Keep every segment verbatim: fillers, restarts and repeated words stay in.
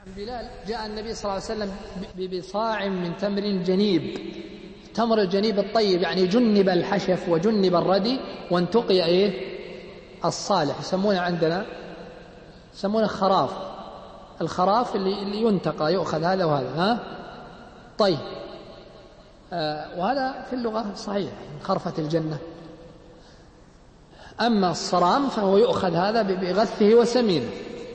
بلال جاء النبي صلى الله عليه وسلم بصاع من تمر جنيب، تمر الجنيب الطيب، يعني جنب الحشف وجنب الردي وانتقي إيه الصالح، يسمونه عندنا يسمونه خراف، الخراف اللي, اللي ينتقى، يؤخذ هذا وهذا. ها طيب، آه وهذا في اللغة صحيح خرفة الجنة. أما الصرام فهو يؤخذ هذا بغثه وسمينه.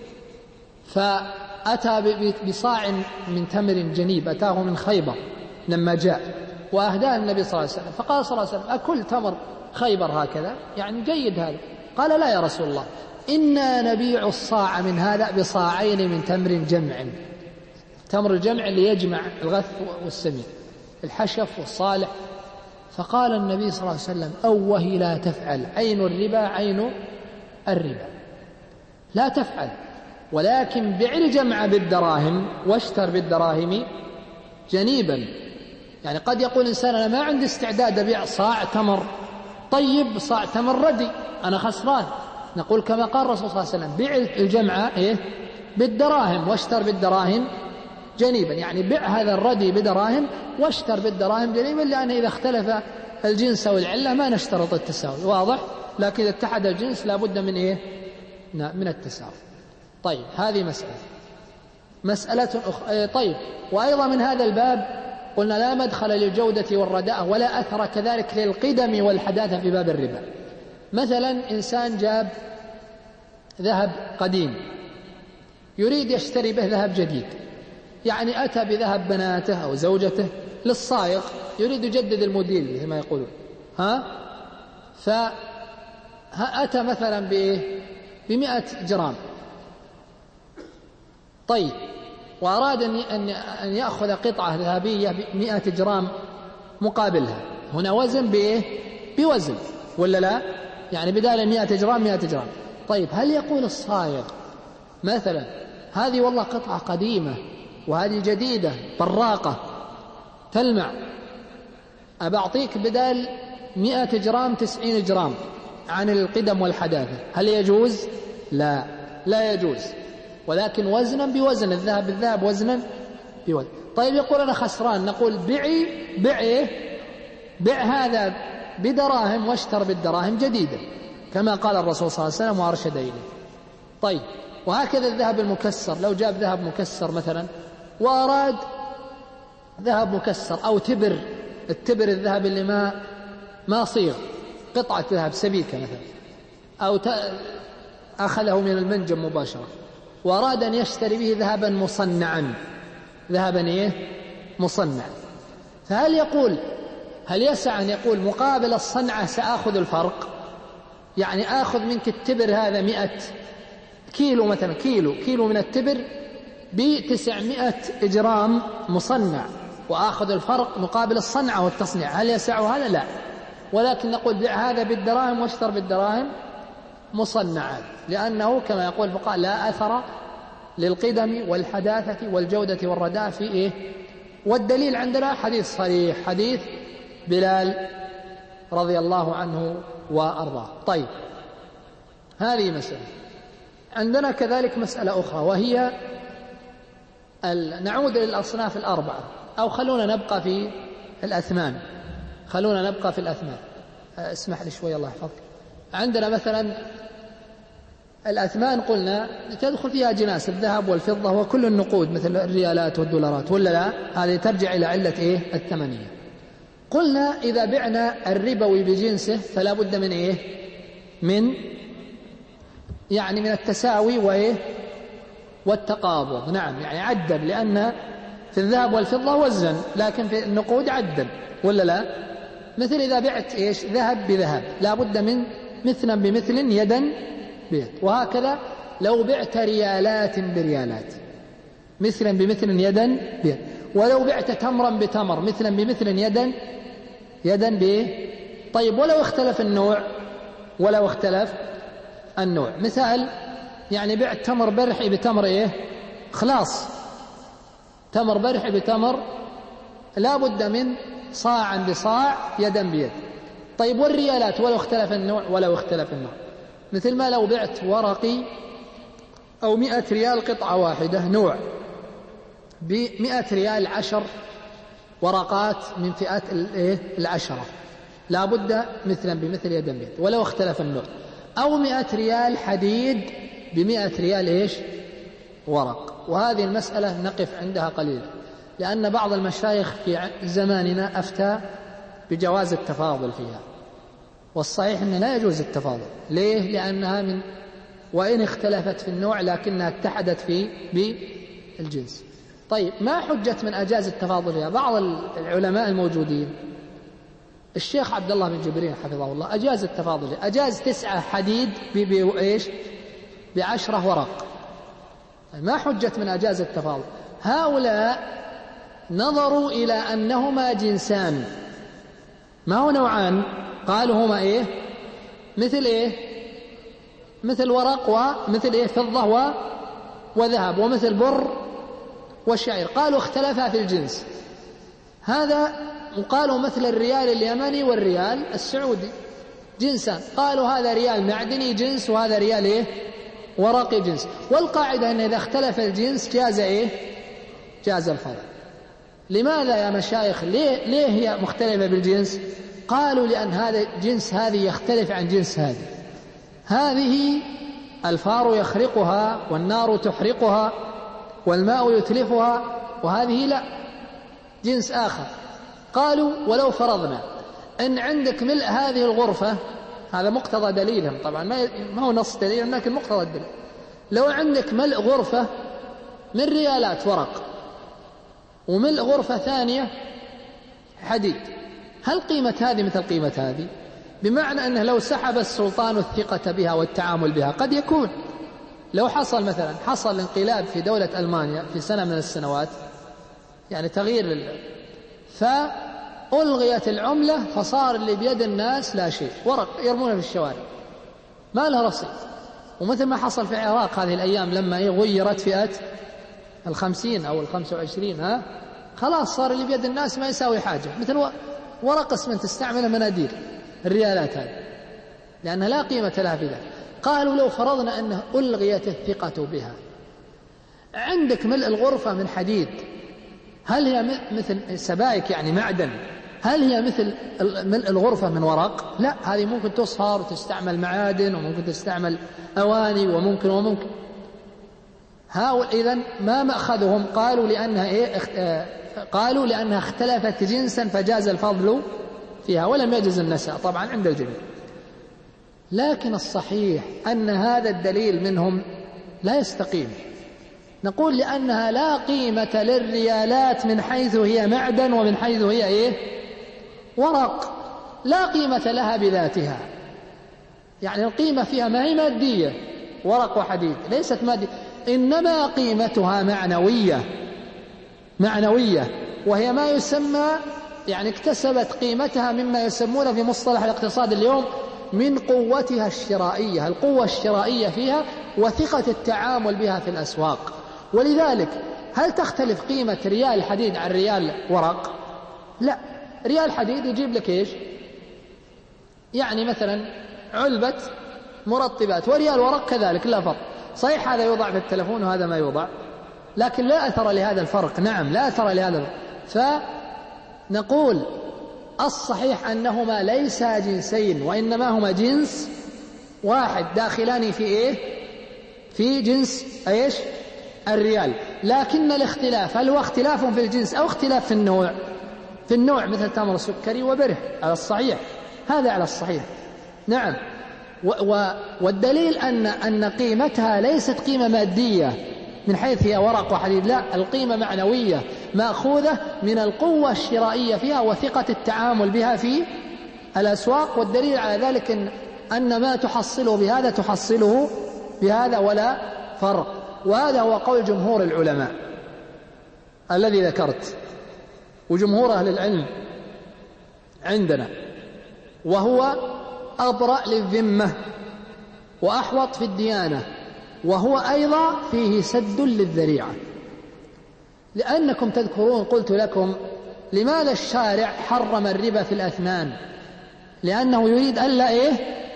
فأتى بصاع من تمر جنيب، أتاه من خيبر لما جاء وأهداه النبي صلى الله عليه وسلم، فقال صلى الله عليه وسلم: أكل تمر خيبر هكذا؟ يعني جيد هذا. قال: لا يا رسول الله، إنا نبيع الصاع من هذا بصاعين من تمر جمع. تمر الجمع اللي يجمع الغث والسمين، الحشف والصالح. فقال النبي صلى الله عليه وسلم: أوه لا تفعل، عين الربا عين الربا، لا تفعل، ولكن بع الجمع بالدراهم واشتر بالدراهم جنيبا. يعني قد يقول إنسان: أنا ما عندي استعداد أبيع صاع تمر طيب صاع تمر ردي، أنا خسران. نقول كما قال الرسول صلى الله عليه وسلم: بع الجمع إيه بالدراهم واشتر بالدراهم جنيبا، يعني بع هذا الردي بدراهم واشتر بالدراهم جنيبا، لأن إذا اختلف الجنس والعلة ما نشترط التساوي، واضح؟ لكن إذا اتحد الجنس لا بد من إيه من التساوي. طيب، هذه مسألة مسألة أخرى. طيب، وأيضا من هذا الباب قلنا لا مدخل للجودة والرداء ولا أثر كذلك للقدم والحداثة في باب الربا. مثلا إنسان جاب ذهب قديم يريد يشتري به ذهب جديد، يعني أتى بذهب بناته أو زوجته للصائغ، يريد يجدد الموديل كما يقولون، ها فأتى مثلا بإيه بمئة جرام. طيب، وأراد أن يأخذ قطعة ذهبية بمئة جرام مقابلها، هنا وزن بإيه بوزن ولا لا؟ يعني بدال مئة جرام مئة جرام. طيب، هل يقول الصائغ مثلا: هذه والله قطعة قديمة وهذه جديدة براقة تلمع، أبعطيك بدال مئة جرام تسعين جرام عن القدم والحداثة، هل يجوز؟ لا، لا يجوز، ولكن وزنا بوزن، الذهب بالذهب وزنا بوزن. طيب، يقول أنا خسران، نقول بعي بعي بع هذا بدراهم واشتر بالدراهم جديدة كما قال الرسول صلى الله عليه وسلم وأرشد إليه. طيب، وهكذا الذهب المكسر، لو جاب ذهب مكسر مثلا وأراد ذهب مكسر أو تبر، التبر الذهب اللي ما ما صيغ، قطعة ذهب سبيكة مثلا، أو أخذه من المنجم مباشرة وأراد أن يشتري به ذهبا مصنعا، ذهبا إيه مصنع، فهل يقول هل يسع أن يقول مقابل الصنعة سأخذ الفرق؟ يعني آخذ منك التبر هذا مئة كيلو مثلا، كيلو كيلو من التبر بتسعمائة جرام مصنع، وآخذ الفرق مقابل الصنعة والتصنيع، هل يسع هذا؟ لا، ولكن نقول بيع هذا بالدراهم واشتر بالدراهم مصنعات، لأنه كما يقول الفقهاء لا أثر للقدم والحداثة والجودة والرداء في إيه. والدليل عندنا حديث صريح، حديث بلال رضي الله عنه وأرضاه. طيب، هذه مسألة. عندنا كذلك مسألة أخرى، وهي نعود للأصناف الأربعة، أو خلونا نبقى في الأثمان، خلونا نبقى في الأثمان اسمح لي شوي الله يحفظك. عندنا مثلا الأثمان قلنا تدخل فيها جناس الذهب والفضة وكل النقود مثل الريالات والدولارات، ولا لا؟ هذه ترجع إلى علة إيه الثمنية. قلنا إذا بعنا الربوي بجنسه فلا بد من إيه من يعني من التساوي وإيه والتقابض. نعم، يعني عدل، لأن في الذهب والفضة وزن، لكن في النقود عدل، ولا لا؟ مثل إذا بعت إيش ذهب بذهب لا بد من مثلا بمثل يدا بيد، وهكذا لو بعت ريالات بريالات مثلا بمثل يدا بيد، ولو بعت تمرا بتمر مثلا بمثل يدا يدا بيه. طيب، ولو اختلف النوع ولو اختلف النوع مثال، يعني بعت تمر برحي بتمر ايه خلاص، تمر برحي بتمر لا بد من صاعا بصاع يدا بيد. طيب، والريالات ولو اختلف النوع ولو اختلف النوع، مثل ما لو بعت ورقي أو مئة ريال قطعة واحدة نوع، بمئة ريال عشر ورقات من فئات العشرة لا بد مثلا بمثل يدا بيد ولو اختلف النوع، أو مئة ريال حديد بمئة ريال إيش ورق. وهذه المسألة نقف عندها قليلا، لأن بعض المشايخ في زماننا أفتى بجواز التفاضل فيها، والصحيح أنه لا يجوز التفاضل. ليه؟ لأنها من وإن اختلفت في النوع لكنها اتحدت في بالجنس. طيب ما حجة من أجاز التفاضل فيها؟ بعض العلماء الموجودين الشيخ عبد الله بن جبرين حفظه الله أجاز التفاضل، أجاز تسعة حديد بإيش بعشرة ورق. ما حجة من أجاز التفاضل؟ هؤلاء نظروا إلى أنهما جنسان، ما هو نوعان، قالوا هما إيه مثل إيه مثل ورق ومثل إيه فضة و... وذهب ومثل بر والشعير، قالوا اختلفا في الجنس هذا، وقالوا مثل الريال اليمني والريال السعودي جنسان، قالوا هذا ريال معدني جنس وهذا ريال إيه ورقي جنس. والقاعدة أن إذا اختلف الجنس جاز إيه جاز الفضل. لماذا يا مشايخ ليه, ليه هي مختلفة بالجنس؟ قالوا لأن هذا جنس هذه يختلف عن جنس هذه، هذه الفار يخرقها والنار تحرقها والماء يتلفها، وهذه لا جنس آخر. قالوا ولو فرضنا أن عندك ملء هذه الغرفة، هذا مقتضى دليلهم طبعا ما هو نص دليل لكن مقتضى الدليل، لو عندك ملء غرفة من ريالات ورق وملء غرفة ثانية حديد، هل قيمة هذه مثل قيمة هذه؟ بمعنى أنه لو سحب السلطان الثقة بها والتعامل بها قد يكون، لو حصل مثلا حصل انقلاب في دولة ألمانيا في سنة من السنوات، يعني تغيير لل... فألغيت العملة فصار اللي بيد الناس لا شيء، ورق يرمونه في الشوارع ما له رصيد. ومثل ما حصل في العراق هذه الأيام لما غيرت فئة الخمسين أو الخمسة وعشرين، ها خلاص صار اللي بيد الناس ما يساوي حاجة، مثل ورق اسمنت تستعمل مناديل الريالات هذه لأنها لا قيمة لها في ذلك. قالوا لو فرضنا أنه ألغيت الثقة بها، عندك ملء الغرفة من حديد، هل هي مثل سبائك يعني معدن، هل هي مثل ملء الغرفة من ورق؟ لا، هذه ممكن تصهر وتستعمل معادن وممكن تستعمل أواني وممكن وممكن. هؤلاء إذن ما مأخذهم؟ قالوا لأنها إيه قالوا لأنها اختلفت جنسا فجاز الفضل فيها ولم يجز النساء طبعا عند الجميع. لكن الصحيح أن هذا الدليل منهم لا يستقيم. نقول لأنها لا قيمة للريالات من حيث هي معدن ومن حيث هي إيه ورق، لا قيمة لها بذاتها، يعني القيمة فيها ما هي مادية ورق وحديد ليست مادية، إنما قيمتها معنوية معنوية وهي ما يسمى يعني اكتسبت قيمتها مما يسمونه في مصطلح الاقتصاد اليوم من قوتها الشرائية، القوة الشرائية فيها وثقة التعامل بها في الأسواق. ولذلك هل تختلف قيمة ريال حديد عن ريال ورق؟ لا، ريال حديد يجيب لك إيش يعني مثلا علبة مرطبات، وريال ورق كذلك لا فرق. صحيح هذا يوضع في التلفون وهذا ما يوضع، لكن لا أثر لهذا الفرق. نعم لا أثر لهذا الفرق. فنقول الصحيح أنهما ليسا جنسين وإنما هما جنس واحد داخلان في إيه في جنس إيش الريال، لكن الاختلاف هل هو اختلاف في الجنس أو اختلاف في النوع؟ في النوع مثل تمر سكري وبره على الصحيح، هذا على الصحيح. نعم. و و والدليل أن أن قيمتها ليست قيمة مادية من حيث هي ورق وحديد، لا، القيمة معنوية مأخوذة من القوة الشرائية فيها وثقة التعامل بها في الأسواق. والدليل على ذلك إن, أن ما تحصله بهذا تحصله بهذا ولا فرق. وهذا هو قول جمهور العلماء الذي ذكرت وجمهور أهل العلم عندنا، وهو أبرأ للذمة وأحوط في الديانة، وهو أيضا فيه سد للذريعة. لأنكم تذكرون قلت لكم لماذا الشارع حرم الربا في الأثمان؟ لأنه يريد ألا إيه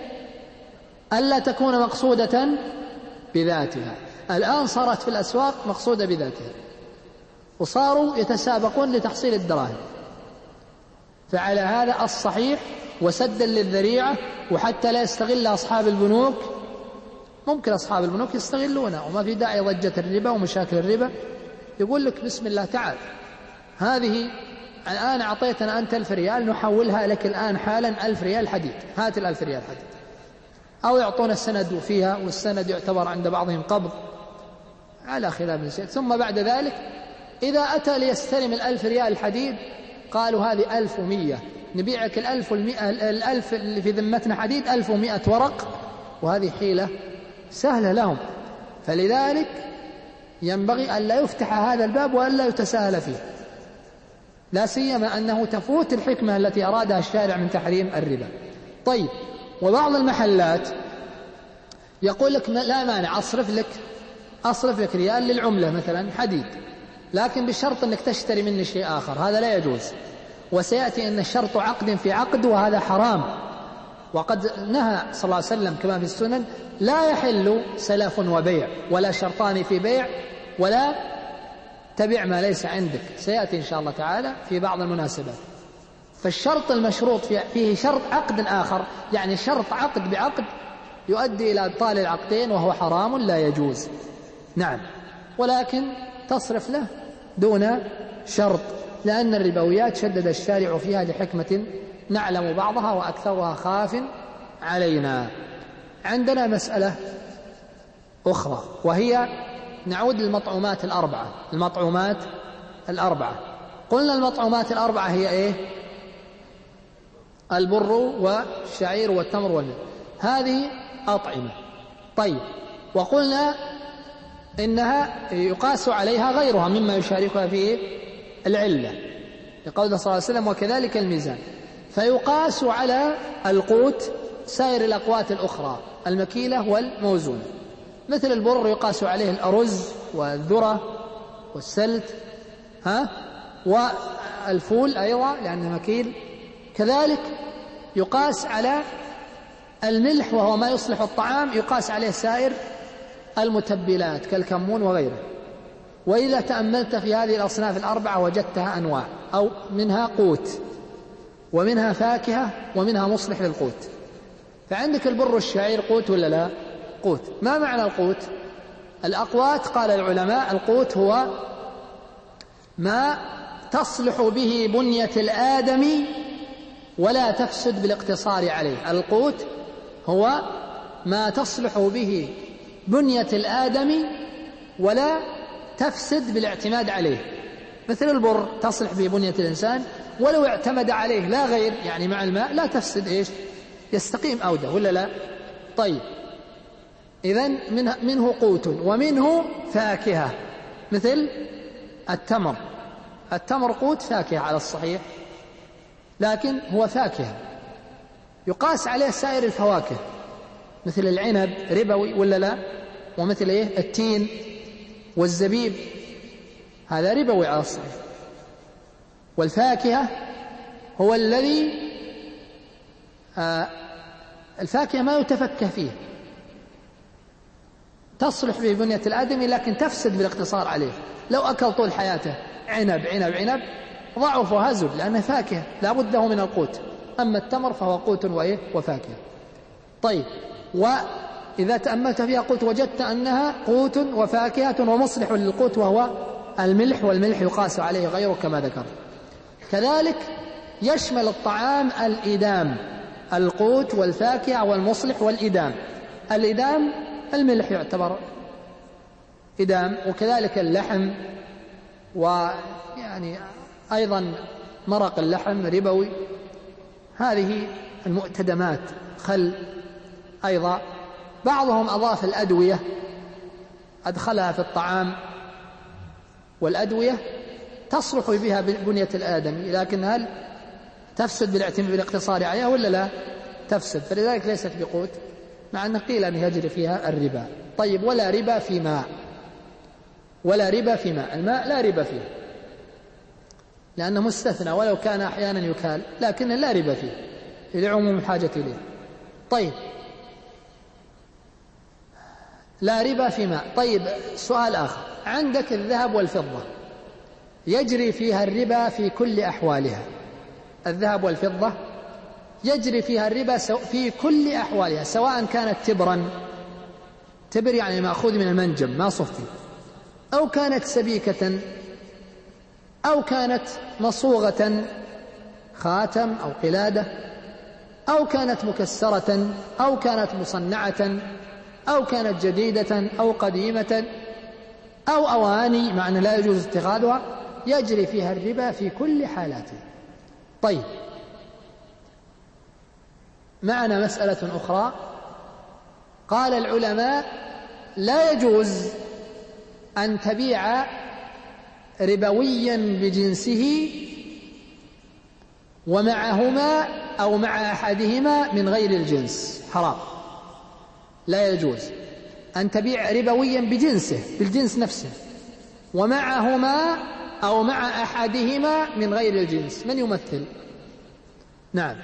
ألا تكون مقصودة بذاتها. الآن صارت في الأسواق مقصودة بذاتها، وصاروا يتسابقون لتحصيل الدراهم. فعلى هذا الصحيح وسدا للذريعة، وحتى لا يستغل أصحاب البنوك، ممكن أصحاب البنوك يستغلونه وما في داعي ضجة الربا ومشاكل الربا. يقول لك بسم الله تعال، هذه الآن أعطيتنا أنت ألف ريال، نحولها لك الآن حالا ألف ريال حديد، هات الألف ريال حديد. أو يعطون السند فيها، والسند يعتبر عند بعضهم قبض على خلاف من شيء. ثم بعد ذلك إذا أتى ليستلم الألف ريال الحديد قالوا هذه ألف ومية، نبيعك الألف والمئة، الألف اللي في ذمتنا حديد ألف ومئة ورق، وهذه حيلة سهلة لهم. فلذلك ينبغي أن لا يفتح هذا الباب وأن لا يتساهل فيه، لا سيما أنه تفوت الحكمة التي أرادها الشارع من تحريم الربا. طيب، وبعض المحلات يقول لك لا مانع، أصرف لك أصرف لك ريال للعملة مثلا حديد، لكن بشرط أنك تشتري مني شيء آخر، هذا لا يجوز. وسيأتي أن الشرط عقد في عقد، وهذا حرام. وقد نهى صلى الله عليه وسلم كما في السنن: لا يحل سلف وبيع، ولا شرطان في بيع، ولا تبع ما ليس عندك. سيأتي إن شاء الله تعالى في بعض المناسبات. فالشرط المشروط فيه شرط عقد آخر، يعني شرط عقد بعقد يؤدي إلى إبطال العقدين، وهو حرام لا يجوز. نعم، ولكن تصرف له دون شرط، لأن الربويات شدد الشارع فيها لحكمة نعلم بعضها وأكثرها خاف علينا. عندنا مسألة أخرى، وهي نعود للمطعومات الأربعة. المطعومات الأربعة قلنا المطعومات الأربعة هي إيه؟ البر والشعير والتمر والماء، هذه أطعمة. طيب، وقلنا إنها يقاس عليها غيرها مما يشاركها فيه العلة، لقول صلى الله عليه وسلم: وكذلك الميزان. فيقاس على القوت سائر الأقوات الأخرى المكيلة والموزونة، مثل البر يقاس عليه الأرز والذرة والسلت، ها، والفول أيضا لأنه مكيل. كذلك يقاس على الملح، وهو ما يصلح الطعام، يقاس عليه سائر المتبلات كالكمون وغيره. وإذا تأملت في هذه الأصناف الأربعة وجدتها أنواع، أو منها قوت، ومنها فاكهة، ومنها مصلح للقوت. فعندك البر والشعير قوت ولا لا؟ قوت. ما معنى القوت؟ الأقوات قال العلماء: القوت هو ما تصلح به بنية الآدمي ولا تفسد بالاقتصار عليه. القوت هو ما تصلح به بنية الآدمي ولا تفسد بالاعتماد عليه، مثل البر تصلح به بنية الإنسان، ولو اعتمد عليه لا غير، يعني مع الماء، لا تفسد إيش؟ يستقيم أوده ولا لا؟ طيب، إذن منه, منه قوت، ومنه فاكهة مثل التمر. التمر قوت فاكهة على الصحيح، لكن هو فاكهة يقاس عليه سائر الفواكه، مثل العنب ربوي ولا لا؟ ومثل إيه؟ التين والزبيب، هذا ربوي على الصحيح. والفاكهة هو الذي آه الفاكهة ما يتفكه فيه، تصلح به بنية الآدمي لكن تفسد بالاقتصار عليه. لو أكل طول حياته عنب عنب عنب ضعف وهزل، لأنه فاكهة لا بد له من القوت. أما التمر فهو قوت وإيه؟ وفاكهة. طيب، وإذا تأملت فيها قلت وجدت أنها قوت وفاكهة ومصلح للقوت، وهو الملح، والملح يقاس عليه غيره كما ذكر. كذلك يشمل الطعام الإدام، القوت والفاكهة والمصلح والإدام. الإدام الملح يعتبر إدام، وكذلك اللحم، ويعني أيضا مرق اللحم ربوي. هذه المؤتدمات، خل أيضا. بعضهم أضاف الأدوية، أدخلها في الطعام، والأدوية تصلح بها بنية الآدمي، لكن هل تفسد بالاقتصار عليها ولا لا؟ تفسد، فلذلك ليست بقوت، مع أن قيل أن يجري فيها الربا. طيب، ولا ربا في ماء، ولا ربا في ماء. الماء لا ربا فيه لأنه مستثنى، ولو كان أحيانا يكال، لكن لا ربا فيه لعموم الحاجة إليه. طيب، لا ربا في ماء. طيب، سؤال آخر، عندك الذهب والفضة، يجري فيها الربا في كل أحوالها. الذهب والفضة يجري فيها الربا في كل أحوالها، سواء كانت تبرا، تبر يعني مأخوذ من المنجم ما صفي، أو كانت سبيكة، أو كانت مصوغة خاتم أو قلادة، أو كانت مكسرة، أو كانت مصنعة، أو كانت جديدة أو قديمة، أو أواني معنى لا يجوز اتخاذها، يجري فيها الربا في كل حالاته. طيب، معنا مسألة أخرى. قال العلماء لا يجوز أن تبيع ربويا بجنسه ومعهما أو مع أحدهما من غير الجنس، حرام. لا يجوز أن تبيع ربويا بجنسه، بالجنس نفسه، ومعهما أو مع أحدهما من غير الجنس. من يمثل؟ نعم،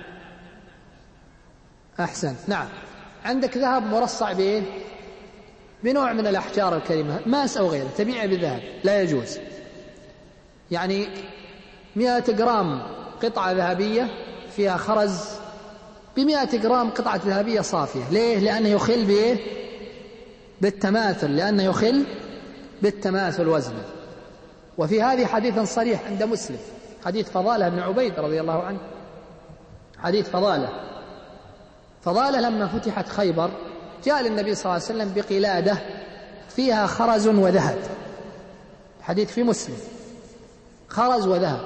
أحسن. نعم، عندك ذهب مرصع بإيه؟ بنوع من الأحجار الكريمة، ماس أو غيره، تبيعه بذهب، لا يجوز. يعني مئة جرام قطعة ذهبية فيها خرز بمئة جرام قطعة ذهبية صافية. ليه؟ لأنه يخل بإيه؟ بالتماثل، لأنه يخل بالتماثل وزنه. وفي هذه حديث صريح عند مسلم، حديث فضالة بن عبيد رضي الله عنه، حديث فضالة. فضالة لما فتحت خيبر جاء للنبي صلى الله عليه وسلم بقلادة فيها خرز وذهب، حديث في مسلم، خرز وذهب.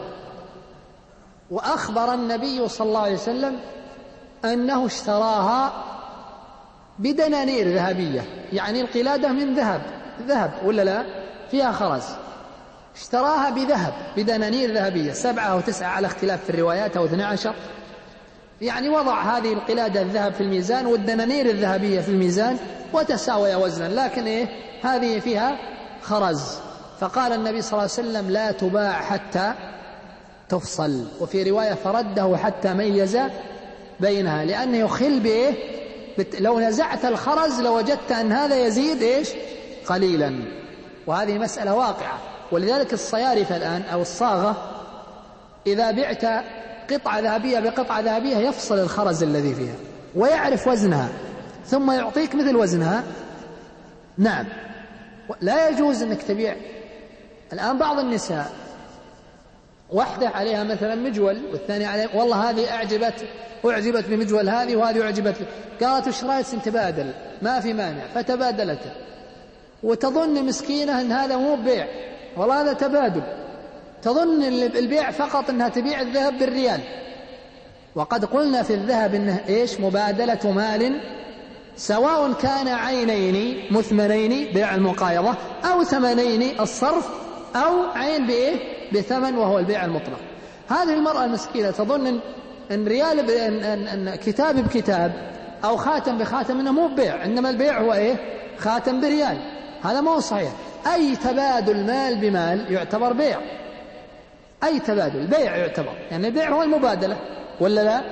وأخبر النبي صلى الله عليه وسلم أنه اشتراها بدنانير ذهبية، يعني القلادة من ذهب، ذهب ولا لا، فيها خرز، اشتراها بذهب بدنانير ذهبية، سبعة أو تسعة على اختلاف في الروايات أو اثنى عشر. يعني وضع هذه القلادة الذهب في الميزان والدنانير الذهبية في الميزان وتساوي وزنا، لكن إيه؟ هذه فيها خرز. فقال النبي صلى الله عليه وسلم لا تباع حتى تفصل، وفي رواية فرده حتى ميز بينها، لأنه يخل بإيه؟ لو نزعت الخرز لوجدت أن هذا يزيد إيش؟ قليلا. وهذه مسألة واقعة. ولذلك الصيارفة الآن أو الصاغة إذا بعت قطعة ذهبية بقطعة ذهبية يفصل الخرز الذي فيها ويعرف وزنها ثم يعطيك مثل وزنها. نعم، لا يجوز أنك تبيع. الآن بعض النساء واحدة عليها مثلا مجول والثانية عليها، والله هذه أعجبت أعجبت بمجول هذه وهذه أعجبت، قالت وش رأيك تبادل؟ ما في مانع، فتبادلته، وتظن مسكينة أن هذا مو بيع، والله هذا تبادل، تظن البيع فقط أنها تبيع الذهب بالريال. وقد قلنا في الذهب إنه إيش؟ مبادلة مال، سواء كان عينين مثمنين بيع المقايضة، أو ثمنين الصرف، أو عين بإيه؟ بثمن وهو البيع المطلق. هذه المرأة المسكينة تظن أن ريال أن, أن, أن كتاب بكتاب أو خاتم بخاتم إنه مو بيع، إنما البيع هو إيه؟ خاتم بريال. هذا مو صحيح. أي تبادل مال بمال يعتبر بيع، أي تبادل بيع يعتبر، يعني البيع هو المبادلة ولا لا؟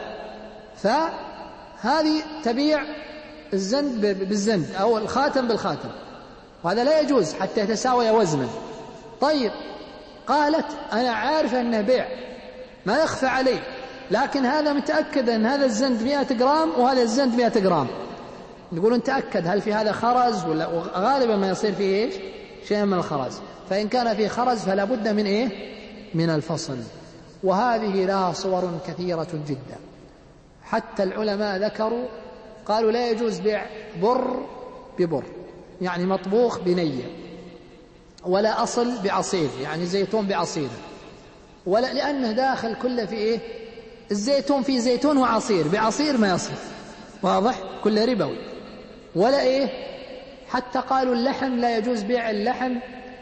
فهذه تبيع الزند بالزند أو الخاتم بالخاتم، وهذا لا يجوز حتى يتساوي وزنا. طيب، قالت أنا عارفة أنه بيع ما يخفى علي، لكن هذا متأكد أن هذا الزند مئة جرام وهذا الزند مئة جرام، نقول نتأكد هل في هذا خرز ولا؟ غالبا ما يصير فيه إيش؟ شيء من الخرز. فإن كان فيه خرز فلا بد من إيه؟ من الفصل. وهذه لها صور كثيرة جدا، حتى العلماء ذكروا قالوا لا يجوز بيع بر ببر، يعني مطبوخ بنية، ولا أصل بعصير، يعني زيتون بعصير، ولا، لأنه داخل كله في إيه؟ الزيتون فيه زيتون وعصير، بعصير ما يصل، واضح؟ كله ربوي. ولا إيه؟ حتى قالوا اللحم لا يجوز بيع اللحم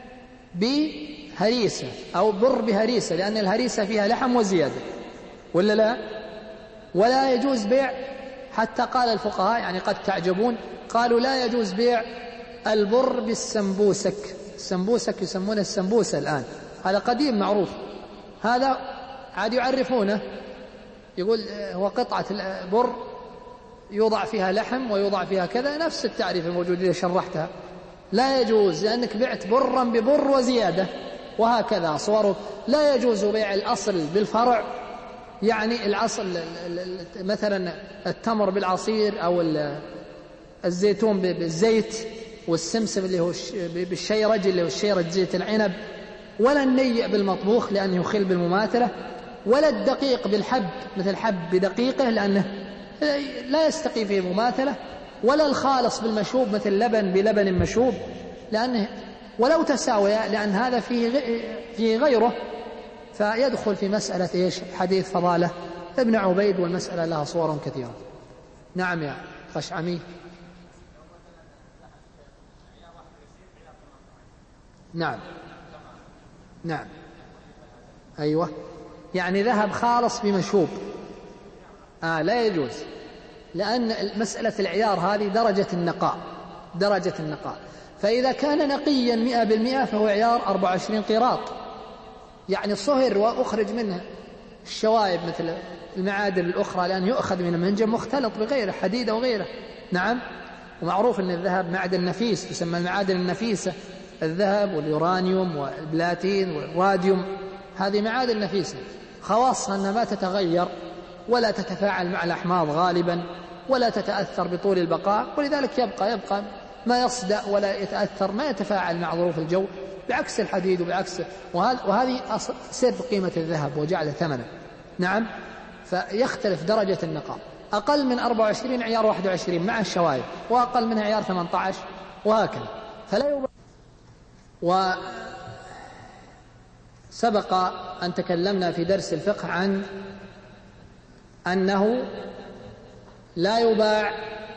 بهريسة أو بر بهريسة، لأن الهريسة فيها لحم وزيادة ولا لا؟ ولا يجوز بيع، حتى قال الفقهاء يعني قد تعجبون، قالوا لا يجوز بيع البر بالسمبوسك. السمبوسك يسمونه السمبوسة الآن، هذا قديم معروف، هذا عاد يعرفونه، يقول هو قطعة بر يوضع فيها لحم ويوضع فيها كذا، نفس التعريف الموجود اللي شرحتها. لا يجوز، لأنك بعت برا ببر وزيادة، وهكذا صوره. لا يجوز بيع الأصل بالفرع، يعني الأصل مثلا التمر بالعصير أو الزيتون بالزيت، والسمسم اللي هو بالشيرج اللي هو الشيرج زيت العنب، ولا النيء بالمطبوخ لأنه يخل بالمماثلة، ولا الدقيق بالحب مثل حب بدقيقه لأنه لا يستقي فيه مماثلة، ولا الخالص بالمشوب مثل لبن بلبن مشوب لأنه ولو تساويا، لأن هذا فيه فيه غيره، فيدخل في مسألة إيش حديث فضالة ابن عبيد، والمسألة لها صور كثيرة. نعم يا خشعمي. نعم نعم أيوة، يعني ذهب خالص بمشوب آه لا يجوز، لأن مسألة العيار هذه درجة النقاء، درجة النقاء، فإذا كان نقيا مئة بالمئة فهو عيار أربعة وعشرين قيراط، يعني صهر وأخرج منه الشوائب مثل المعادن الأخرى، لأن يؤخذ من المنجم مختلط بغيره حديد أو غيره. نعم، ومعروف أن الذهب معدن نفيس تسمى المعادن النفيسة، الذهب واليورانيوم والبلاتين والراديوم، هذه معادن نفيسة خواصها أنها ما تتغير ولا تتفاعل مع الأحماض غالبا ولا تتأثر بطول البقاء، ولذلك يبقى يبقى ما يصدأ ولا يتأثر، ما يتفاعل مع ظروف الجو، بعكس الحديد وبعكس، وهذه سر قيمة الذهب وجعل ثمنه. نعم، فيختلف درجة النقاء، أقل من أربعة وعشرين عيار واحد وعشرين مع الشوائب، وأقل منها عيار ثمانية عشر، وهكذا. فلا يبقى. وسبق أن تكلمنا في درس الفقه عن أنه لا يباع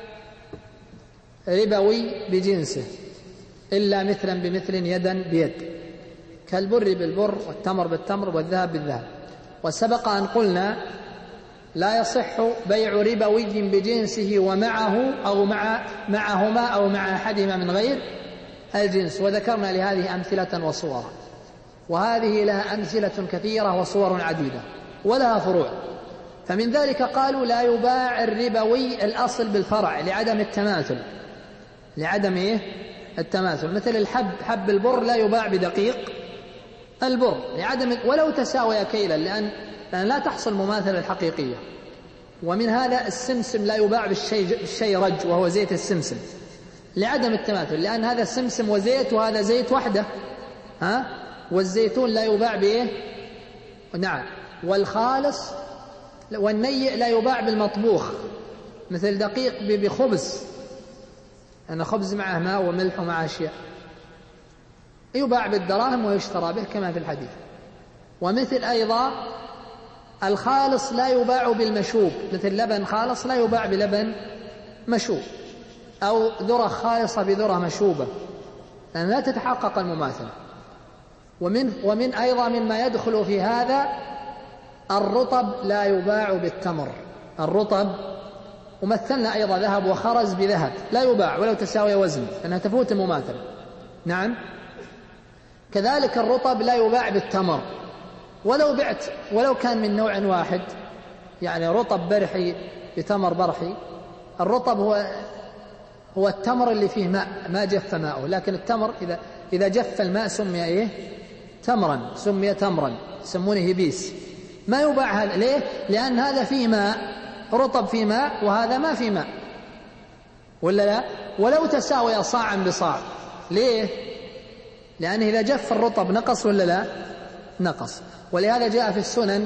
ربوي بجنسه إلا مثلا بمثل يدا بيد، كالبر بالبر والتمر بالتمر والذهب بالذهب. وسبق أن قلنا لا يصح بيع ربوي بجنسه ومعه أو مع معهما أو مع أحدهما من غير الجنس، وذكرنا لهذه أمثلة وصورا، وهذه لها أمثلة كثيرة وصور عديدة ولها فروع. فمن ذلك قالوا لا يباع الربوي الأصل بالفرع لعدم التماثل، لعدم إيه؟ التماثل، مثل الحب، حب البر لا يباع بدقيق البر لعدم، ولو تساوي كيلا، لأن لأن لا تحصل مماثلة الحقيقية. ومن هذا السمسم لا يباع بالشيرج وهو زيت السمسم لعدم التماثل، لأن هذا السمسم وزيت وهذا زيت وحده، ها؟ والزيتون لا يباع بإيه؟ نعم. والخالص والنيء لا يباع بالمطبوخ، مثل دقيق بخبز، أن خبز معه ماء وملح ومع أشياء، يباع بالدراهم ويشترى به كما في الحديث. ومثل أيضا الخالص لا يباع بالمشوب، مثل لبن خالص لا يباع بلبن مشوب، أو ذرة خالصة بذرة مشوبة، لأن لا تتحقق المماثلة. ومن, ومن أيضا مما يدخل في هذا الرطب لا يباع بالتمر، الرطب، ومثلنا أيضا ذهب وخرز بذهب لا يباع ولو تساوي وزن لأنها تفوت المماثلة. نعم، كذلك الرطب لا يباع بالتمر ولو بعت، ولو كان من نوع واحد، يعني رطب برحي بتمر برحي. الرطب هو هو التمر اللي فيه ماء ما جف ماءه، لكن التمر إذا إذا جف الماء سمي إيه؟ تمرا، سمي تمرا، يسمونه هبيس. ما يباع هذا، ليه؟ لأن هذا فيه ماء، رطب فيه ماء وهذا ما فيه ماء، ولا لا؟ ولو تساوي صاعا بصاع، ليه؟ لأنه إذا جف الرطب نقص ولا لا؟ نقص. ولهذا جاء في السنن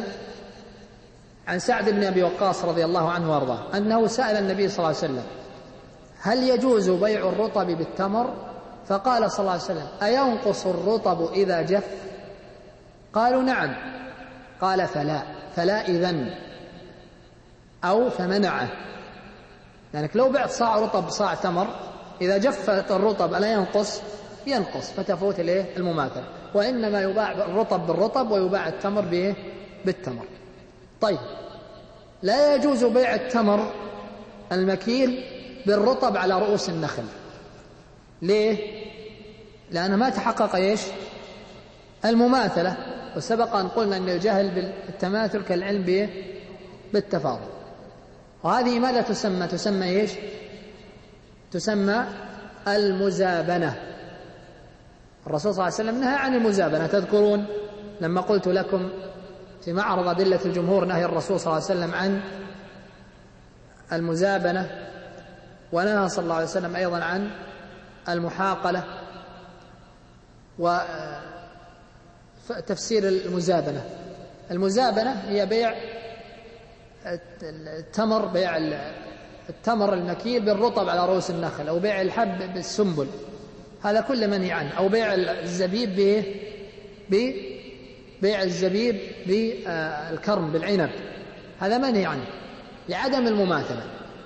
عن سعد بن أبي وقاص رضي الله عنه وارضاه أنه سأل النبي صلى الله عليه وسلم هل يجوز بيع الرطب بالتمر؟ فقال صلى الله عليه وسلم أينقص الرطب إذا جف؟ قالوا نعم. قال فلا فلا إذن، أو فمنعه، لأنك لو بعت صاع رطب صاع تمر إذا جفت الرطب ألا ينقص؟ ينقص، فتفوت إليه المماثلة. وإنما يباع الرطب بالرطب ويباع التمر بإيه؟ بالتمر. طيب، لا يجوز بيع التمر المكيل بالرطب على رؤوس النخل، ليه؟ لأنه ما تحقق إيش؟ المماثلة. وسبق أن قلنا أن الجهل بالتماثل كالعلم بإيه؟ بالتفاضل. وهذه ماذا تسمى؟ تسمى إيش؟ تسمى المزابنة. الرسول صلى الله عليه وسلم نهى عن المزابنة. تذكرون لما قلت لكم في معرض أدلة الجمهور نهي الرسول صلى الله عليه وسلم عن المزابنة، ونهى صلى الله عليه وسلم أيضا عن المحاقلة. وتفسير المزابنة، المزابنة هي بيع التمر، بيع التمر المكيل بالرطب على رؤوس النخل، أو بيع الحب بالسنبل، هذا كل منهي عنه. أو بيع الزبيب ببيع الزبيب بالكرم بالعنب، هذا منهي عنه لعدم المماثلة،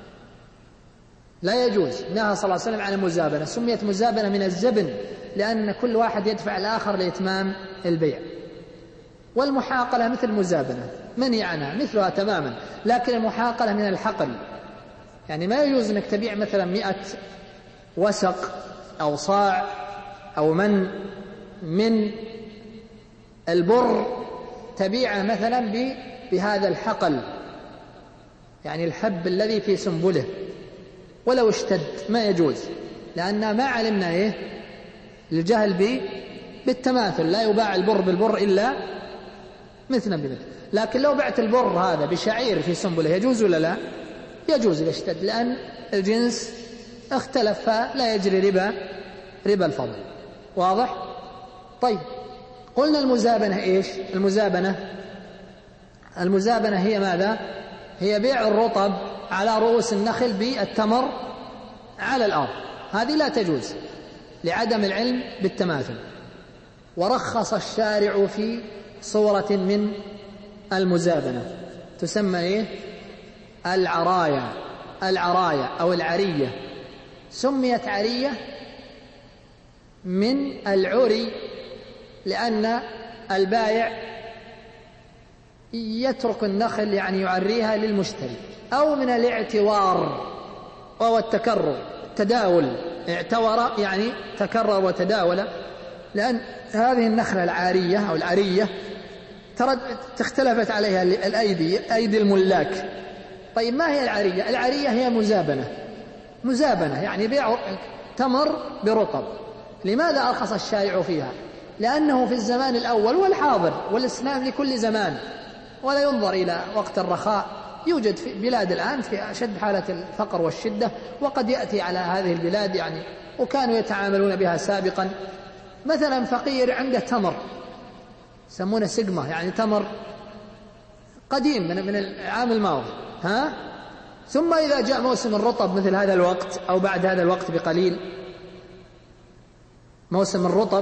لا يجوز. نهى صلى الله عليه وسلم عن المزابنة، سميت مزابنة من الزبن لأن كل واحد يدفع الآخر لإتمام البيع. والمحاقلة مثل المزابنة منهي عنها مثلها تماما، لكن المحاقلة من الحقل، يعني ما يجوز أنك تبيع مثلا مئة وسق أو صاع أو من من البر تبيعه مثلا بهذا الحقل، يعني الحب الذي في سنبله ولو اشتد، ما يجوز، لأن ما علمنا إيه الجهل بالتماثل، لا يباع البر بالبر إلا مثلا بمثل. لكن لو بعت البر هذا بشعير في سنبله يجوز ولا لا؟ يجوز إذا اشتد، لأن الجنس اختلف فلا يجري ربا ربا الفضل. واضح؟ طيب، قلنا المزابنة إيش؟ المزابنة المزابنة هي ماذا؟ هي بيع الرطب على رؤوس النخل بالتمر على الأرض، هذه لا تجوز لعدم العلم بالتماثل. ورخص الشارع في صورة من المزابنة تسمى إيه؟ العرايا العرايا أو العرية. سميت عرية من العري لأن البائع يترك النخل يعني يعريها للمشتري، أو من الاعتوار وهو التكرر، تداول، اعتور يعني تكرر وتداول، لأن هذه النخلة العارية أو العرية تختلفت عليها الأيدي، أيدي الملاك. طيب، ما هي العرية؟ العرية هي مزابنة مزابنة يعني بيع تمر برطب. لماذا أرخص الشارع فيها؟ لأنه في الزمان الأول والحاضر، والإسلام لكل زمان ولا ينظر إلى وقت الرخاء، يوجد في بلاد الآن في أشد حالة الفقر والشدة، وقد يأتي على هذه البلاد يعني وكانوا يتعاملون بها سابقا. مثلا فقير عنده تمر يسمونه سقمة، يعني تمر قديم من من العام الماضي، ها ثم إذا جاء موسم الرطب مثل هذا الوقت أو بعد هذا الوقت بقليل، موسم الرطب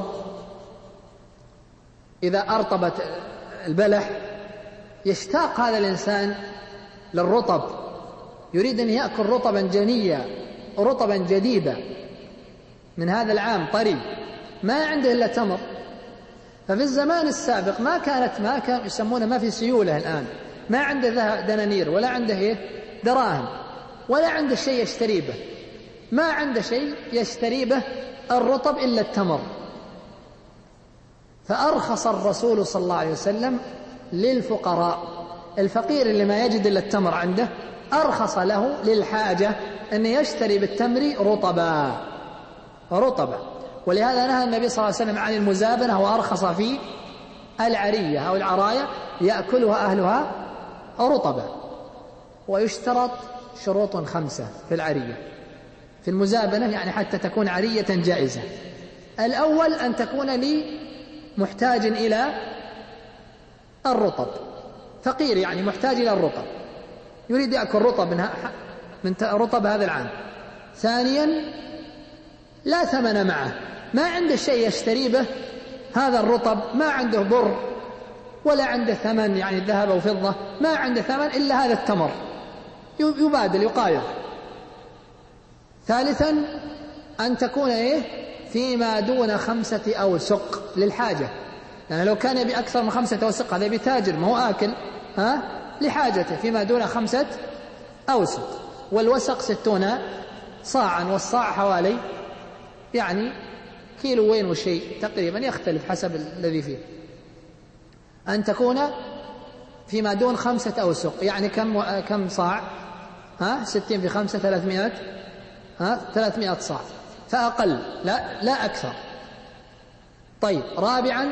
إذا أرطبت البلح يشتاق هذا الإنسان للرطب، يريد أن يأكل رطبا جنيا رطبا جديدا من هذا العام طري، ما عنده إلا تمر. ففي الزمان السابق ما كانت ما كان يسمونه ما في سيولة الآن، ما عنده دنانير ولا عنده إيه دراهم ولا عنده شيء يشتري به، ما عنده شيء يشتري به الرطب إلا التمر. فأرخص الرسول صلى الله عليه وسلم للفقراء، الفقير اللي ما يجد إلا التمر عنده أرخص له للحاجة أن يشتري بالتمر رطبا رطبا ولهذا نهى النبي صلى الله عليه وسلم عن المزابنة وأرخص في العرية أو العراية يأكلها أهلها رطبا. ويشترط شروط خمسة في العرية في المزابنة، يعني حتى تكون عرية جائزة. الأول أن تكون لي محتاج إلى الرطب، فقير يعني محتاج إلى الرطب، يريد يأكل رطب من, من رطب هذا العام. ثانيا لا ثمن معه، ما عنده شيء يشتري به هذا الرطب، ما عنده بر ولا عنده ثمن يعني ذهب أو فضة، ما عنده ثمن إلا هذا التمر، يبادل يقايض. ثالثا أن تكون إيه فيما دون خمسة أوسق للحاجة، يعني لو كان بأكثر من خمسة أوسق هذا بتاجر ما هو آكل، ها لحاجته فيما دون خمسة أوسق. والوسق ستون صاعا، والصاع حوالي يعني كيلو وين وشيء تقريبا، يختلف حسب الذي فيه. أن تكون فيما دون خمسة أوسق، يعني كم كم صاع؟ ها ستين في خمسة ثلاثمائة، ها ثلاثمائة صاع، فأقل لا لا أكثر. طيب رابعا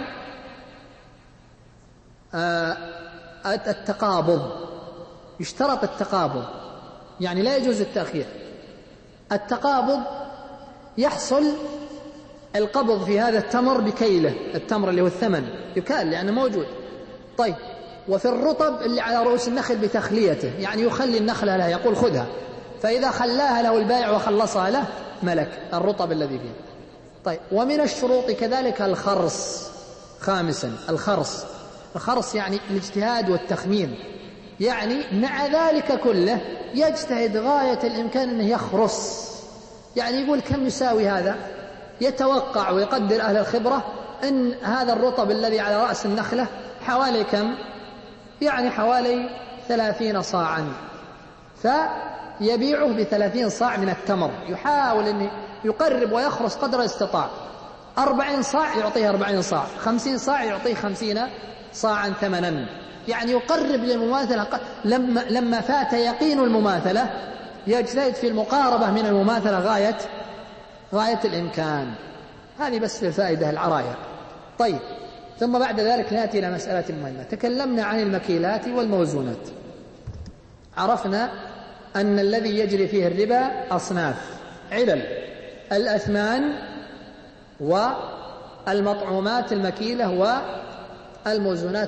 آه التقابض، يشترط التقابض، يعني لا يجوز التأخير. التقابض يحصل القبض في هذا التمر بكيله، التمر اللي هو الثمن يكال لأنه موجود. طيب وفي الرطب اللي على رؤوس النخل بتخليته، يعني يخلي النخلة له، يقول خذها، فإذا خلاها له البائع وخلصها له ملك الرطب الذي فيه. طيب ومن الشروط كذلك الخرص. خامسا الخرص، الخرص يعني الاجتهاد والتخمين، يعني مع ذلك كله يجتهد غاية الإمكان أنه يخرص، يعني يقول كم يساوي هذا، يتوقع ويقدر أهل الخبرة أن هذا الرطب الذي على رأس النخلة حوالي كم، يعني حوالي ثلاثين صاعا، فيبيعه بثلاثين صاع من التمر، يحاول أن يقرب ويخرص قدر الاستطاع. أربعين صاع يعطيه أربعين صاع، خمسين صاع يعطيه خمسين صاعا ثمنا، يعني يقرب للمماثلة. لما, لما فات يقين المماثلة يجتهد في المقاربة من المماثلة غاية غاية الإمكان. هذه بس للفائدة العراية. طيب ثم بعد ذلك نأتي إلى مسألة مهمة. تكلمنا عن المكيلات والموزونات، عرفنا أن الذي يجري فيه الربا أصناف: علل، الأثمان، والمطعومات المكيلة، والموزونات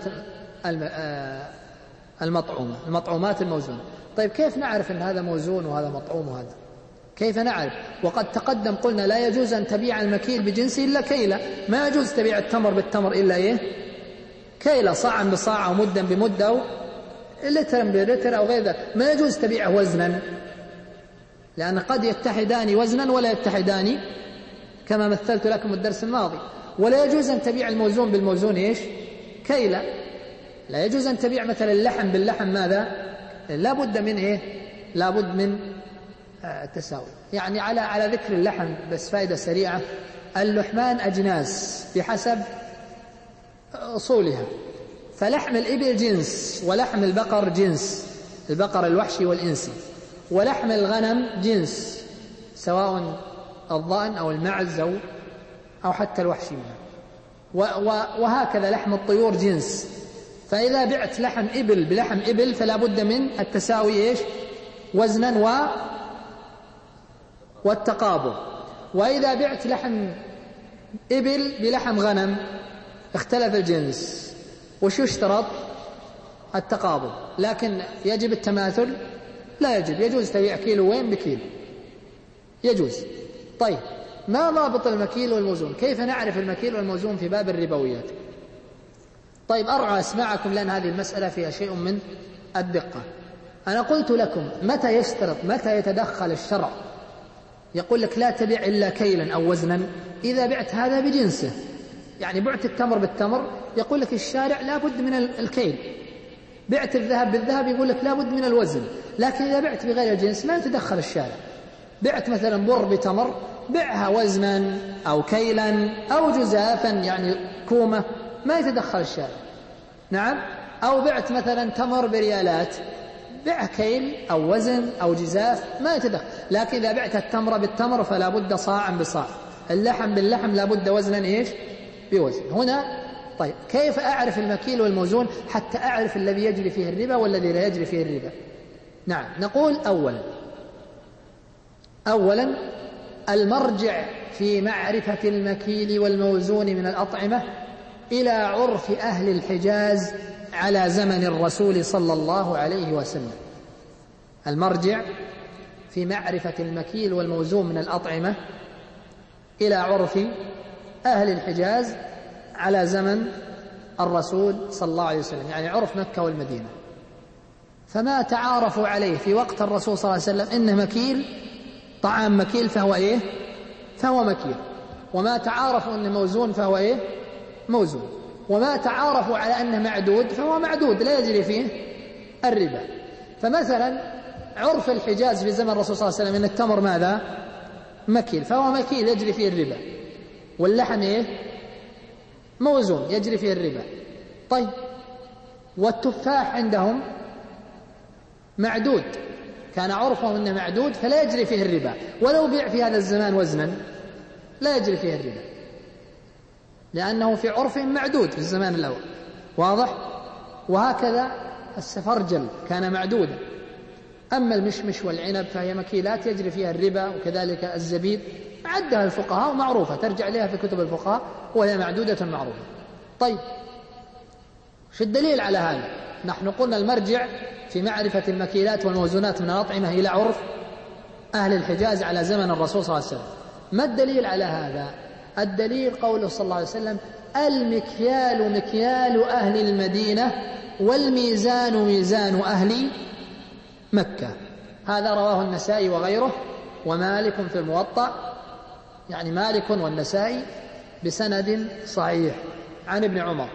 المطعومة، المطعومات الموزونة. طيب كيف نعرف أن هذا موزون وهذا مطعوم وهذا؟ كيف نعرف؟ وقد تقدم قلنا لا يجوز أن تبيع المكيل بجنسه إلا كيلة، ما يجوز تبيع التمر بالتمر إلا إيه؟ كيلة، صاعا بصاع أو مدا بمد أو لترا بلتر أو غير ذلك. ما يجوز تبيعه وزنا، لأن قد يتحدان وزنا ولا يتحدان كما مثلت لكم الدرس الماضي. ولا يجوز أن تبيع الموزون بالموزون إيش؟ كيلة. لا يجوز أن تبيع مثلا اللحم باللحم ماذا؟ لا بد من إيه؟ لا بد من التساوي. يعني على على ذكر اللحم بس فائدة سريعة: اللحمان أجناس بحسب أصولها، فلحم الإبل جنس، ولحم البقر جنس، البقر الوحشي والإنسي، ولحم الغنم جنس، سواء الضأن أو المعز أو أو حتى الوحشي منها، وهكذا لحم الطيور جنس. فإذا بعت لحم إبل بلحم إبل فلا بد من التساوي إيش؟ وزنا و والتقابض. وإذا بعت لحم إبل بلحم غنم اختلف الجنس، وش يشترط؟ التقابض. لكن يجب التماثل؟ لا يجب، يجوز تبيع كيلوين بكيلو، يجوز. طيب ما ضابط المكيل والموزون؟ كيف نعرف المكيل والموزون في باب الربويات؟ طيب أرعى أسماعكم لأن هذه المسألة فيها شيء من الدقة. أنا قلت لكم متى يشترط، متى يتدخل الشرع يقول لك لا تبيع إلا كيلا أو وزنا؟ إذا بعت هذا بجنسه، يعني بعت التمر بالتمر يقول لك الشارع لا بد من الكيل، بعت الذهب بالذهب يقول لك لا بد من الوزن. لكن إذا بعت بغير الجنس ما يتدخل الشارع. بعت مثلا بر بتمر، بعها وزنا أو كيلا أو جزافا يعني كومة، ما يتدخل الشارع. نعم. أو بعت مثلا تمر بريالات، بع كيل أو وزن أو جزاف، ما يتدخل. لكن إذا بعت التمر بالتمر فلا بد صاعا بصاع، اللحم باللحم لا بد وزنا إيش؟ بوزن. هنا طيب كيف أعرف المكيل والموزون حتى أعرف الذي يجري فيه الربا والذي لا يجري فيه الربا؟ نعم. نقول أولا أولا المرجع في معرفة المكيل والموزون من الأطعمة إلى عرف أهل الحجاز على زمن الرسول صلى الله عليه وسلم. المرجع في معرفة المكيل والموزون من الأطعمة إلى عرف أهل الحجاز على زمن الرسول صلى الله عليه وسلم، يعني عرف مكة والمدينة. فما تعارفوا عليه في وقت الرسول صلى الله عليه وسلم إنه مكيل، طعام مكيل فهو إيه؟ فهو مكيل. وما تعارفوا إنه موزون فهو إيه؟ موزون. وما تعارفوا على أنه معدود فهو معدود لا يجري فيه الربا. فمثلا عرف الحجاز في زمن الرسول صلى الله عليه وسلم إن التمر ماذا؟ مكيل، فهو مكيل يجري فيه الربا. واللحم إيه؟ موزون يجري فيه الربا. طيب والتفاح عندهم معدود، كان عرفهم أنه معدود فلا يجري فيه الربا، ولو بيع في هذا الزمان وزنا لا يجري فيه الربا. لأنه في عرفهم معدود في الزمان الأول، واضح؟ وهكذا السفرجل كان معدودا. أما المشمش والعنب فهي مكيلات يجري فيها الربا، وكذلك الزبيب عدها الفقهاء ومعروفة، ترجع لها في كتب الفقهاء وهي معدودة معروفة. طيب، شو الدليل على هذا؟ نحن قلنا المرجع في معرفة المكيلات والموزونات من الأطعمة إلى عرف أهل الحجاز على زمن الرسول صلى الله عليه وسلم. ما الدليل على هذا؟ الدليل قوله صلى الله عليه وسلم: المكيال مكيال أهل المدينة والميزان ميزان أهل مكة. هذا رواه النسائي وغيره، ومالك في الموطأ، يعني مالك والنسائي بسند صحيح عن ابن عمر.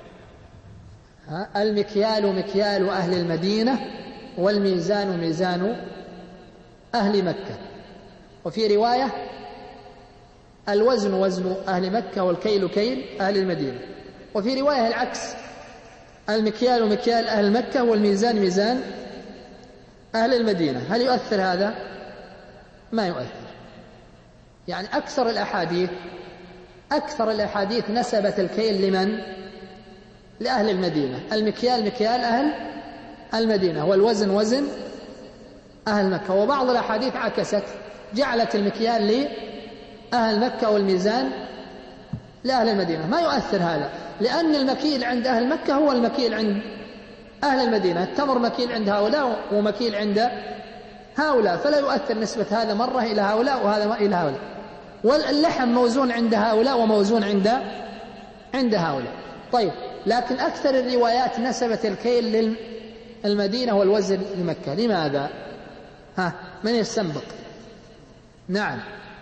المكيال مكيال أهل المدينة والميزان ميزان أهل مكة. وفي رواية: الوزن وزن أهل مكة والكيل كيل أهل المدينة. وفي رواية العكس: المكيال مكيال أهل مكة والميزان ميزان أهل المدينة. هل يؤثر هذا؟ ما يؤثر. يعني أكثر الأحاديث أكثر الأحاديث نسبت الكيل لمن؟ لأهل المدينة. المكيال مكيال أهل المدينة والوزن وزن أهل مكة. وبعض الأحاديث عكست، جعلت المكيال لأهل مكة والميزان لأهل المدينة. ما يؤثر هذا، لأن المكيل عند أهل مكة هو المكيل عند أهل المدينة. التمر مكيل عند هؤلاء ومكيل عند هؤلاء، فلا يؤثر نسبة هذا مرة إلى هؤلاء وهذا إلى هؤلاء. واللحم موزون عند هؤلاء وموزون عند عند هؤلاء. طيب، لكن أكثر الروايات نسبت الكيل للمدينة والوزن لمكة. لماذا؟ ها، من يستنبط؟ نعم،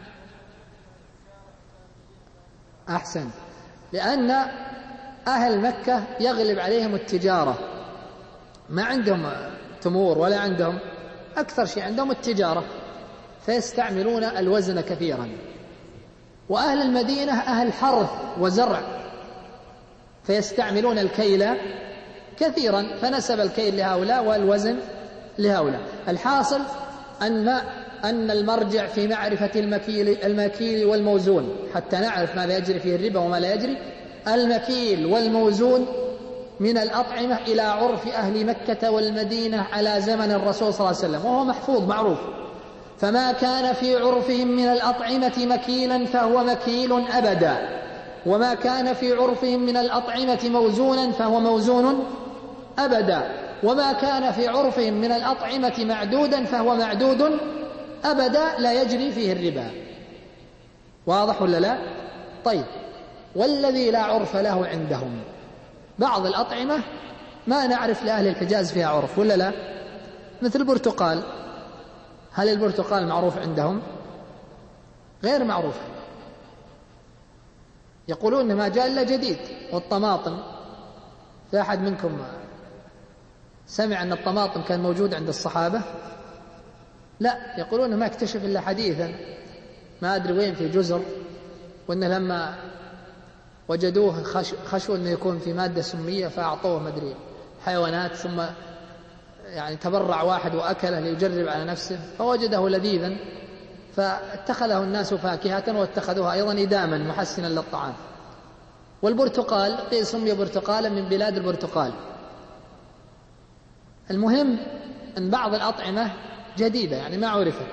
أحسن. لأن أهل مكة يغلب عليهم التجارة، ما عندهم تمور ولا عندهم، أكثر شيء عندهم التجارة، فيستعملون الوزن كثيرا. وأهل المدينة أهل حرث وزرع، فيستعملون الكيل كثيرا، فنسب الكيل لهؤلاء والوزن لهؤلاء. الحاصل أن ما أن المرجع في معرفة المكيل المكيل والموزون حتى نعرف ماذا يجري فيه الربا وما لا يجري، المكيل والموزون من الأطعمة إلى عرف أهل مكة والمدينة على زمن الرسول صلى الله عليه وسلم، وهو محفوظ معروف. فما كان في عرفهم من الأطعمة مكيلا فهو مكيل أبدا، وما كان في عرفهم من الأطعمة موزونا فهو موزون أبدا، وما كان في عرفهم من الأطعمة معدودا فهو معدود أبدا، لا يجري فيه الربا. واضح ولا لا؟ طيب، والذي لا عرف له عندهم، بعض الأطعمة ما نعرف لأهل الحجاز فيها عرف ولا لا؟ مثل البرتقال، هل البرتقال معروف عندهم؟ غير معروف، يقولون ما جاء إلا جديد. والطماطم، في أحد منكم سمع أن الطماطم كان موجود عند الصحابة؟ لا، يقولون ما اكتشف إلا حديثا، ما أدري وين، في جزر، وأنه لما وجدوه خشوا أنه يكون في مادة سمية فأعطوه مدري حيوانات، ثم يعني تبرع واحد وأكله ليجرب على نفسه فوجده لذيذا فاتخذه الناس فاكهة واتخذوها أيضا إداما محسنا للطعام. والبرتقال قيل سمي برتقالا من بلاد البرتقال. المهم أن بعض الأطعمة جديدة يعني ما عرفت،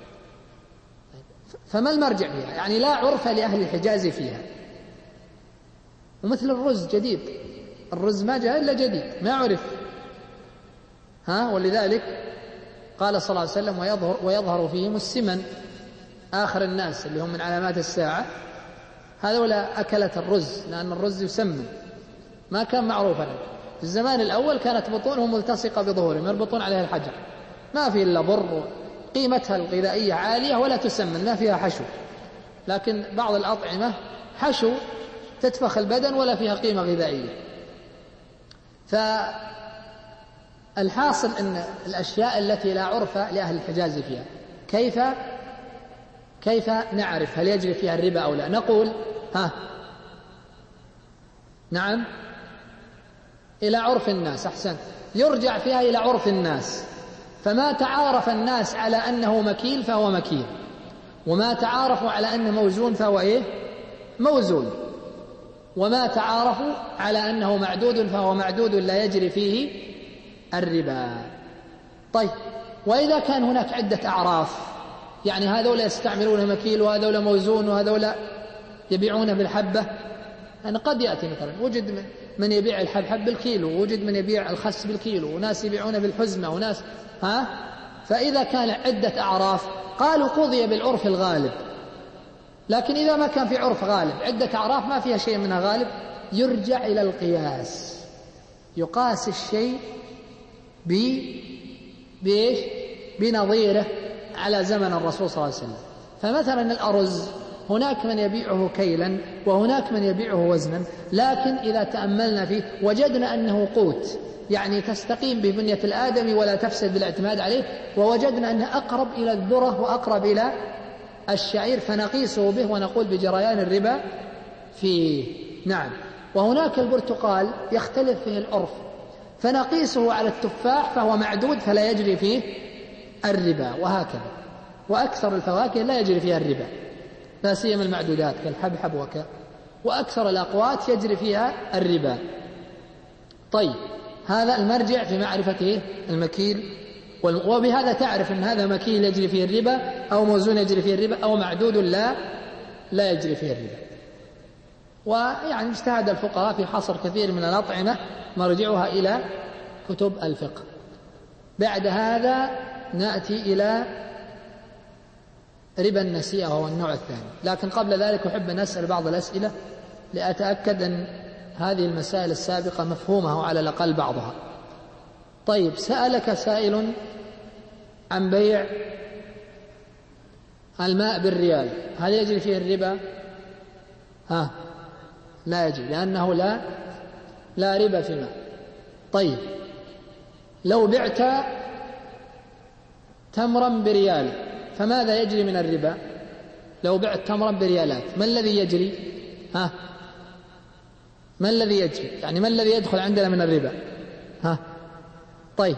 فما المرجع فيها؟ يعني لا عرف لأهل الحجاز فيها. ومثل الرز جديد، الرز ما جاء إلا جديد ما عرف، ها، ولذلك قال صلى الله عليه وسلم: ويظهر, ويظهر فيهم السمن آخر الناس، اللي هم من علامات الساعة، هذولا أكلت الرز، لأن الرز يسمن، ما كان معروفا. في الزمان الأول كانت بطونهم ملتصقة بظهورهم يربطون عليها الحجر، ما في إلا بر، قيمتها الغذائية عالية ولا تسمن، ما فيها حشو. لكن بعض الأطعمة حشو تتفخ البدن ولا فيها قيمة غذائية. فالحاصل أن الأشياء التي لا عرف لأهل الحجاز فيها، كيف كيف نعرف هل يجري فيها الربا أو لا؟ نقول ها نعم إلى عرف الناس. أحسن، يرجع فيها إلى عرف الناس. فما تعارف الناس على أنه مكيل فهو مكيل، وما تعارفوا على أنه موزون فهو إيه؟ موزون. وما تعارفوا على أنه معدود فهو معدود لا يجري فيه الربا. طيب، وإذا كان هناك عدة أعراف، يعني هذول يستعملون مكيل وهذول موزون وهذول يبيعون بالحبة، يعني قد يأتي مثلا وجد من يبيع الحبحب بالكيلو، ووجد من يبيع الخس بالكيلو، وناس يبيعون بالحزمة، وناس ها. فإذا كان عدة أعراف قالوا قضي بالعرف الغالب. لكن إذا ما كان في عرف غالب، عدة أعراف ما فيها شيء منها غالب، يرجع إلى القياس، يقاس الشيء ب بإيش؟ بنظيره على زمن الرسول صلى الله عليه وسلم. فمثلا الأرز هناك من يبيعه كيلا وهناك من يبيعه وزنا، لكن إذا تأملنا فيه وجدنا أنه قوت، يعني تستقيم ببنية الآدم ولا تفسد بالاعتماد عليه، ووجدنا أنه أقرب إلى الذرة وأقرب إلى الشعير، فنقيسه به ونقول بجريان الربا فيه. نعم. وهناك البرتقال يختلف فيه العرف، فنقيسه على التفاح فهو معدود فلا يجري فيه الربا، وهكذا. وأكثر الفواكه لا يجري فيها الربا، لا سيما المعدودات كالحبحب وك وأكثر الأقوات يجري فيها الربا. طيب، هذا المرجع في معرفة المكيل، وبهذا تعرف أن هذا مكيل يجري فيه الربا، أو موزون يجري فيه الربا، أو معدود لا لا يجري فيه الربا. ويعني اجتهد الفقهاء في حصر كثير من الأطعمة مرجعها إلى كتب الفقه. بعد هذا نأتي إلى ربا النسيئة وهو النوع الثاني، لكن قبل ذلك أحب أن أسأل بعض الأسئلة لأتأكد أن هذه المسائل السابقة مفهومها على الأقل بعضها. طيب، سألك سائل عن بيع الماء بالريال، هل يجري فيه الربا؟ ها، لا يجري، لأنه لا لا ربا في الماء. طيب، لو بعت تمرا بريال فماذا يجري من الربا؟ لو بعت تمرا بريالات ما الذي يجري؟ ها، ما الذي يجري؟ يعني ما الذي يدخل عندنا من الربا؟ ها، طيب،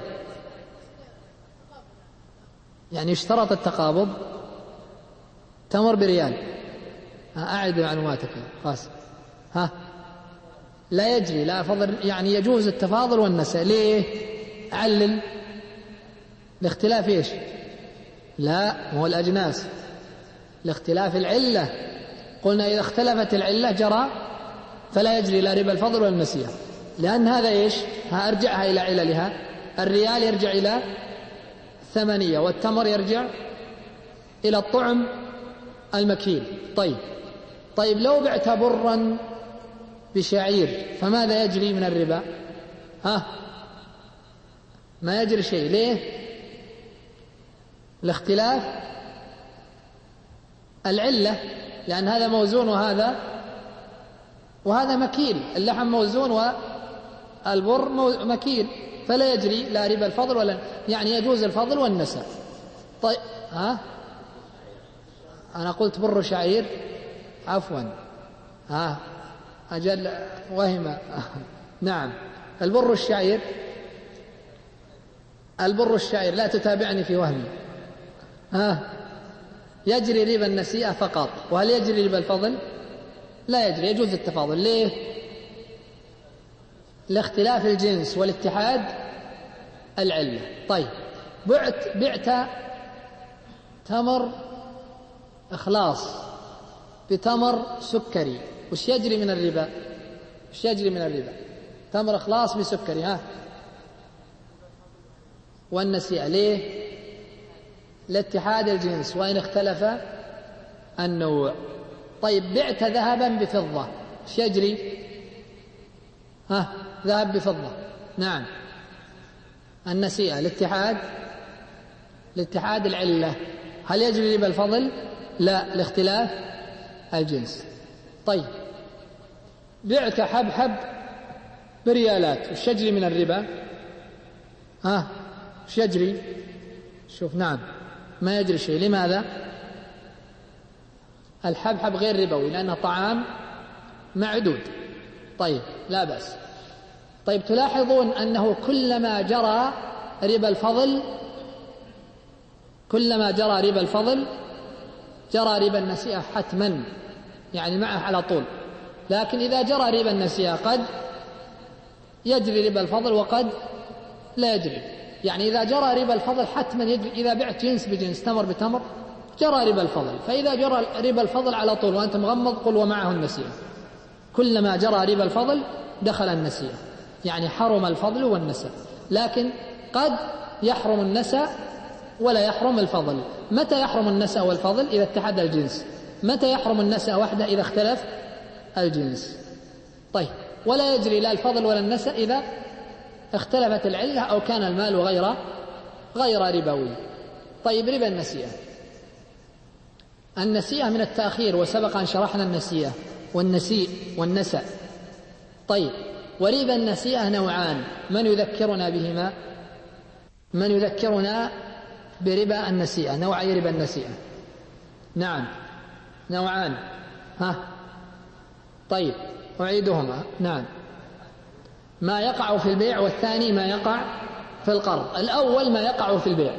يعني اشترط التقابض. تمر بريال، ها، أعد معلوماتك خاص. ها، لا يجري، لا فضل، يعني يجوز التفاضل والنساء. ليه؟ علل. لاختلاف ايش؟ لا، هو الأجناس، لاختلاف العلة. قلنا إذا اختلفت العلة جرى فلا يجري لا ربا الفضل ولا النسيئة، لأن هذا ايش؟ ها، أرجعها إلى عللها. الريال يرجع إلى الثمنية، والتمر يرجع إلى الطعم المكيل. طيب طيب لو بعت برا بشعير فماذا يجري من الربا؟ ها، ما يجري شيء. ليه؟ الاختلاف العلة، لأن هذا موزون وهذا وهذا مكيل، اللحم موزون والبر مكيل، فلا يجري لا ربا الفضل ولا، يعني يجوز الفضل والنساء. طيب، ها، أنا قلت بر شعير، عفوا، ها، أجل وهم. نعم، البر الشعير، البر الشعير، لا تتابعني في وهمي. ها، يجري ربا النسيئة فقط. وهل يجري ربا الفضل؟ لا يجري، يجوز التفاضل. ليه؟ لاختلاف الجنس والاتحاد العلة. طيب، بعت بعت تمر إخلاص بتمر سكري، وش يجري من الربا؟ وش يجري من الربا؟ تمر إخلاص بسكري، ها، والنسيئة. ليه؟ لاتحاد الجنس وإن اختلف النوع. طيب، بعت ذهبا بفضة، وش يجري؟ ها، ذهب بفضة، نعم، النسيئة، الاتحاد الاتحاد العلة. هل يجري ربا الفضل؟ لا، لاختلاف الجنس. طيب، بعت حبحب بريالات، وش يجري من الربا؟ ها، وش يجري؟ شوف، نعم، ما يجري شيء. لماذا؟ الحبحب غير ربوي لأنه طعام معدود. طيب، لا بأس. طيب، تلاحظون أنه كلما جرى ربا الفضل كلما جرى ربا الفضل جرى ربا النسيئة حتما، يعني معه على طول. لكن إذا جرى ربا النسيئة قد يجري ربا الفضل وقد لا يجري. يعني إذا جرى ربا الفضل حتما يجري، إذا بعت جنس بجنس تمر بتمر جرى ربا الفضل، فإذا جرى ربا الفضل على طول وأنت مغمض قل ومعه النسيئة، كلما جرى ربا الفضل دخل النسيئة، يعني حرم الفضل والنسى. لكن قد يحرم النسى ولا يحرم الفضل. متى يحرم النسى والفضل؟ إذا اتحد الجنس. متى يحرم النسى وحده؟ إذا اختلف الجنس. طيب، ولا يجري لا الفضل ولا النسى إذا اختلفت العلة أو كان المال غير غير ربوي. طيب، ربا النسيئة. النسيئة من التأخير، وسبق أن شرحنا النسيئة والنسيء والنسى. طيب، وربا النسيئة نوعان، من يذكرنا بهما؟ من يذكرنا بربا النسيئة؟ نوعي ربا النسيئة. نعم، نوعان. ها، طيب أعيدهما. نعم، ما يقع في البيع، والثاني ما يقع في القرض. الأول ما يقع في البيع.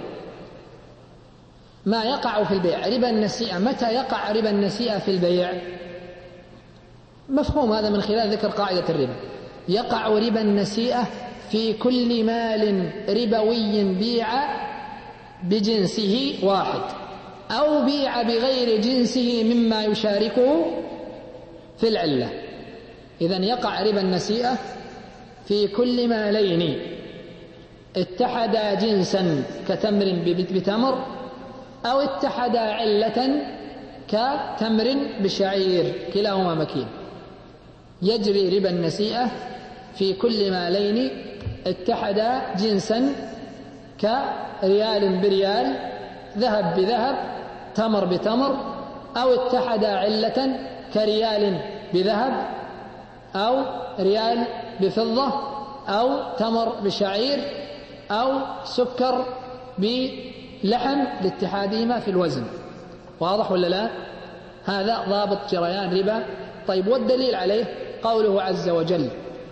ما يقع في البيع ربا النسيئة. متى يقع ربا النسيئة في البيع؟ مفهوم هذا من خلال ذكر قاعدة الربا. يقع ربا النسيئة في كل مال ربوي بيع بجنسه واحد أو بيع بغير جنسه مما يشاركه في العلة. إذن يقع ربا النسيئة في كل مالين اتحدا جنسا كتمر بتمر، أو اتحدا علة كتمر بشعير، كلاهما مكين. يجري ربا النسيئة في كل مالين اتحدا جنسا كريال بريال، ذهب بذهب، تمر بتمر، أو اتحدا علة كريال بذهب أو ريال بفضة أو تمر بشعير أو سكر بلحم لاتحادهما في الوزن. واضح ولا لا؟ هذا ضابط جريان ربا. طيب، والدليل عليه قوله عز وجل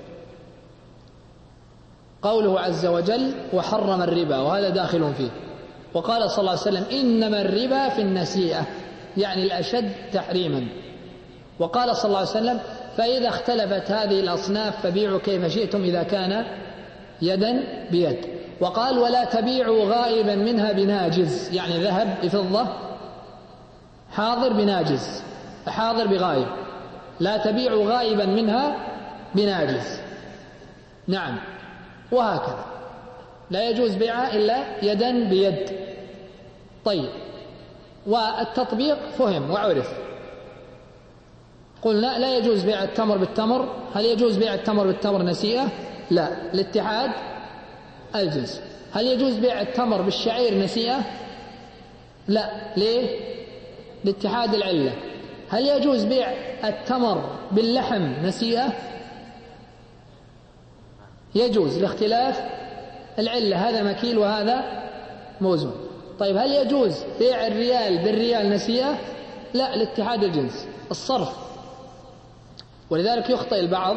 قوله عز وجل وحرم الربا، وهذا داخل فيه. وقال صلى الله عليه وسلم إنما الربا في النسيئة، يعني الأشد تحريما. وقال صلى الله عليه وسلم فإذا اختلفت هذه الأصناف فبيعوا كيف شئتم إذا كان يدا بيد. وقال ولا تبيعوا غائبا منها بناجز، يعني ذهب بفضة حاضر بناجز، حاضر بغائب. لا تبيعوا غائبا منها بناجز. نعم، وهكذا لا يجوز بيعها إلا يدا بيد. طيب، والتطبيق فهم وعرف. قلنا لا يجوز بيع التمر بالتمر. هل يجوز بيع التمر بالتمر نسيئة؟ لا، لاتحاد الجنس. هل يجوز بيع التمر بالشعير نسيئة؟ لا، ليه؟ لاتحاد العلة. هل يجوز بيع التمر باللحم نسيئة؟ يجوز لاختلاف العلة، هذا مكيل وهذا موزون. طيب، هل يجوز بيع الريال بالريال نسيئة؟ لا، لاتحاد الجنس، الصرف. ولذلك يخطئ البعض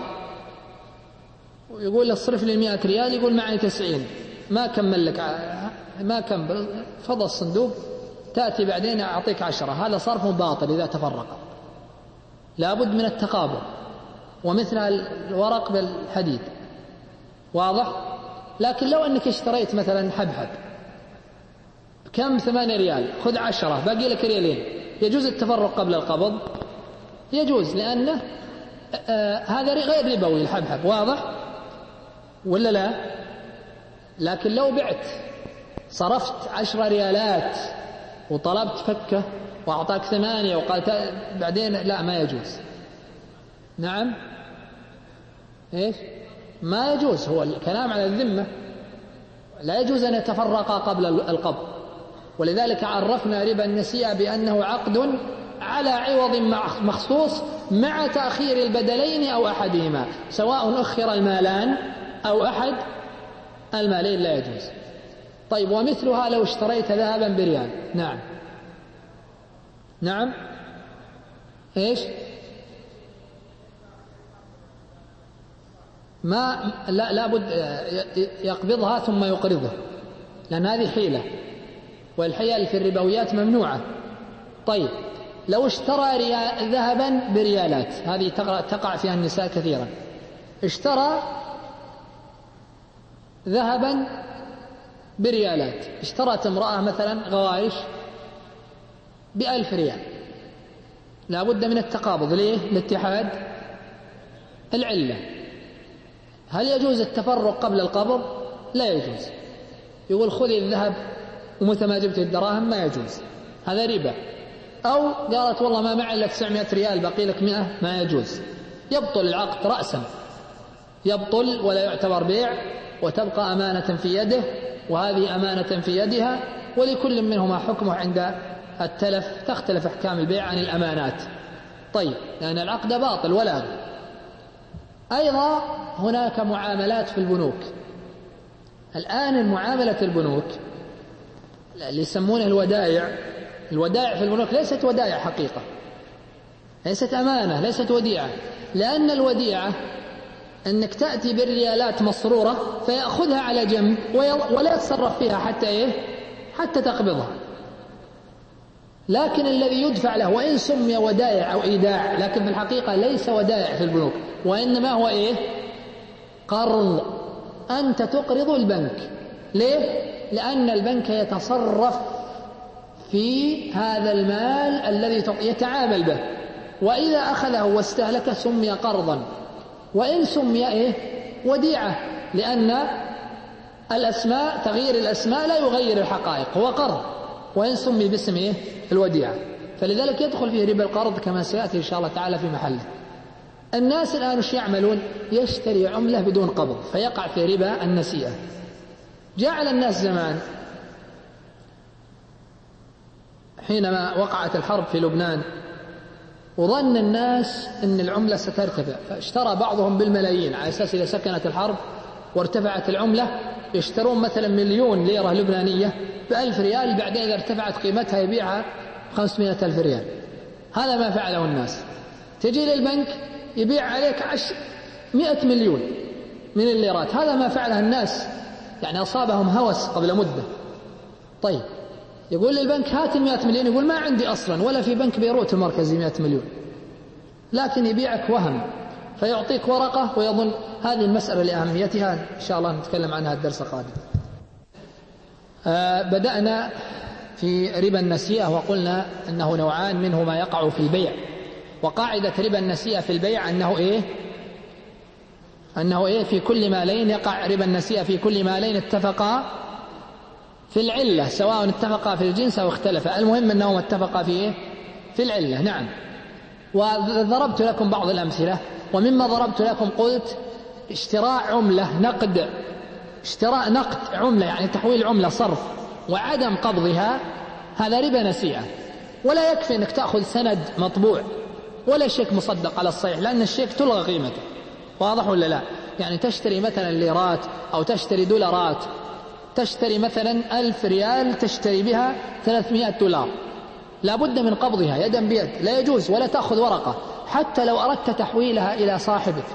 ويقول اصرف لي مئة ريال، يقول معي تسعين، ما كمل لك، ما كمل، فضل الصندوق، تأتي بعدين أعطيك عشرة. هذا صرف باطل إذا تفرق. لابد من التقابل، ومثل الورق بالحديد. واضح؟ لكن لو أنك اشتريت مثلا حبحب كم؟ ثمانية ريال، خذ عشرة، باقي لك ريالين، يجوز التفرق قبل القبض؟ يجوز، لأنه آه هذا غير ربوي الحبحب. واضح ولا لا؟ لكن لو بعت صرفت عشر ريالات وطلبت فكة وأعطاك ثمانية وقال بعدين لا، ما يجوز. نعم، إيش؟ ما يجوز. هو الكلام على الذمة، لا يجوز أن يتفرقا قبل القبض. ولذلك عرفنا ربا النسيئة بأنه عقد على عوض مخصوص مع تأخير البدلين أو أحدهما، سواء أخر المالان أو أحد المالين لا يجوز. طيب، ومثلها لو اشتريت ذهبا بريال. نعم نعم إيش؟ ما لا لابد يقبضها ثم يقرضه، لأن هذه حيلة، والحيل في الربويات ممنوعة. طيب، لو اشترى ريال ذهبا بريالات، هذه تقع فيها النساء كثيرا، اشترى ذهبا بريالات، اشترت امرأة مثلا غوايش بألف ريال، لا بد من التقابض. ليه؟ لاتحاد العلة. هل يجوز التفرق قبل القبض؟ لا يجوز. يقول خذي الذهب ومتى ما جبت الدراهم، ما يجوز، هذا ربا. أو قالت والله ما معي إلا تسعمائة ريال باقي لك مئة، ما يجوز، يبطل العقد رأسا، يبطل ولا يعتبر بيع، وتبقى أمانة في يده وهذه أمانة في يدها، ولكل منهما حكمه عند التلف، تختلف أحكام البيع عن الأمانات. طيب، لأن العقد باطل ولا غير. أيضا هناك معاملات في البنوك. الآن المعاملة البنوك اللي يسمونه الودائع، الودائع في البنوك ليست ودائع حقيقة، ليست أمانة، ليست وديعة، لأن الوديعة أنك تأتي بالريالات مصرورة فيأخذها على جنب ولا يتصرف فيها حتى إيه؟ حتى تقبضها. لكن الذي يدفع له وإن سمي ودائع أو إيداع، لكن في الحقيقة ليس ودائع في البنوك، وإنما هو إيه؟ قرض. أنت تقرض البنك. ليه؟ لأن البنك يتصرف في هذا المال الذي يتعامل به، وإذا أخذه واستهلك سمي قرضا، وإن سمي إيه؟ وديعة، لأن الأسماء، تغيير الأسماء لا يغير الحقائق، هو قرض، وإن سمي باسم إيه؟ الوديعة. فلذلك يدخل فيه ربا القرض كما سيأتي إن شاء الله تعالى في محله. الناس الآن وش يعملون؟ يشتري عملة بدون قبض فيقع في ربا النسيئة. جعل الناس زمان حينما وقعت الحرب في لبنان وظن الناس أن العملة سترتفع، فاشترى بعضهم بالملايين على أساس إذا سكنت الحرب وارتفعت العملة يشترون مثلا مليون ليرة لبنانية بألف ريال، بعدين إذا ارتفعت قيمتها يبيعها خمسمائة ألف ريال. هذا ما فعله الناس. تجي للبنك يبيع عليك عشر مئة مليون من الليرات، هذا ما فعله الناس، يعني أصابهم هوس قبل مدة. طيب، يقول للبنك هات المئة مليون، يقول ما عندي أصلا ولا في بنك بيروت المركزي مئة مليون، لكن يبيعك وهم، فيعطيك ورقة ويظن هذه المسألة لأهميتها إن شاء الله نتكلم عنها الدرس القادم. آه بدأنا في ربا النسيئة وقلنا أنه نوعان، منه ما يقع في البيع. وقاعدة ربا النسيئة في البيع أنه إيه؟ أنه إيه؟ في كل مالين يقع ربا النسيئة في كل مالين اتفقا في العلة، سواء اتفقا في الجنس أو اختلفا، المهم أنهم اتفقا في إيه؟ في العلة. نعم. وضربت لكم بعض الأمثلة، ومما ضربت لكم قلت اشتراء عملة نقد، اشتراء نقد عملة يعني تحويل عملة صرف وعدم قبضها، هذا ربا نسيئة. ولا يكفي أنك تأخذ سند مطبوع ولا شيك مصدق على الصحيح، لأن الشيك تلغى قيمته. واضح ولا لا؟ يعني تشتري مثلا ليرات أو تشتري دولارات، تشتري مثلا ألف ريال تشتري بها ثلاثمائة دولار، لا بد من قبضها يدا بيد، لا يجوز، ولا تأخذ ورقة حتى لو أردت تحويلها إلى صاحبك.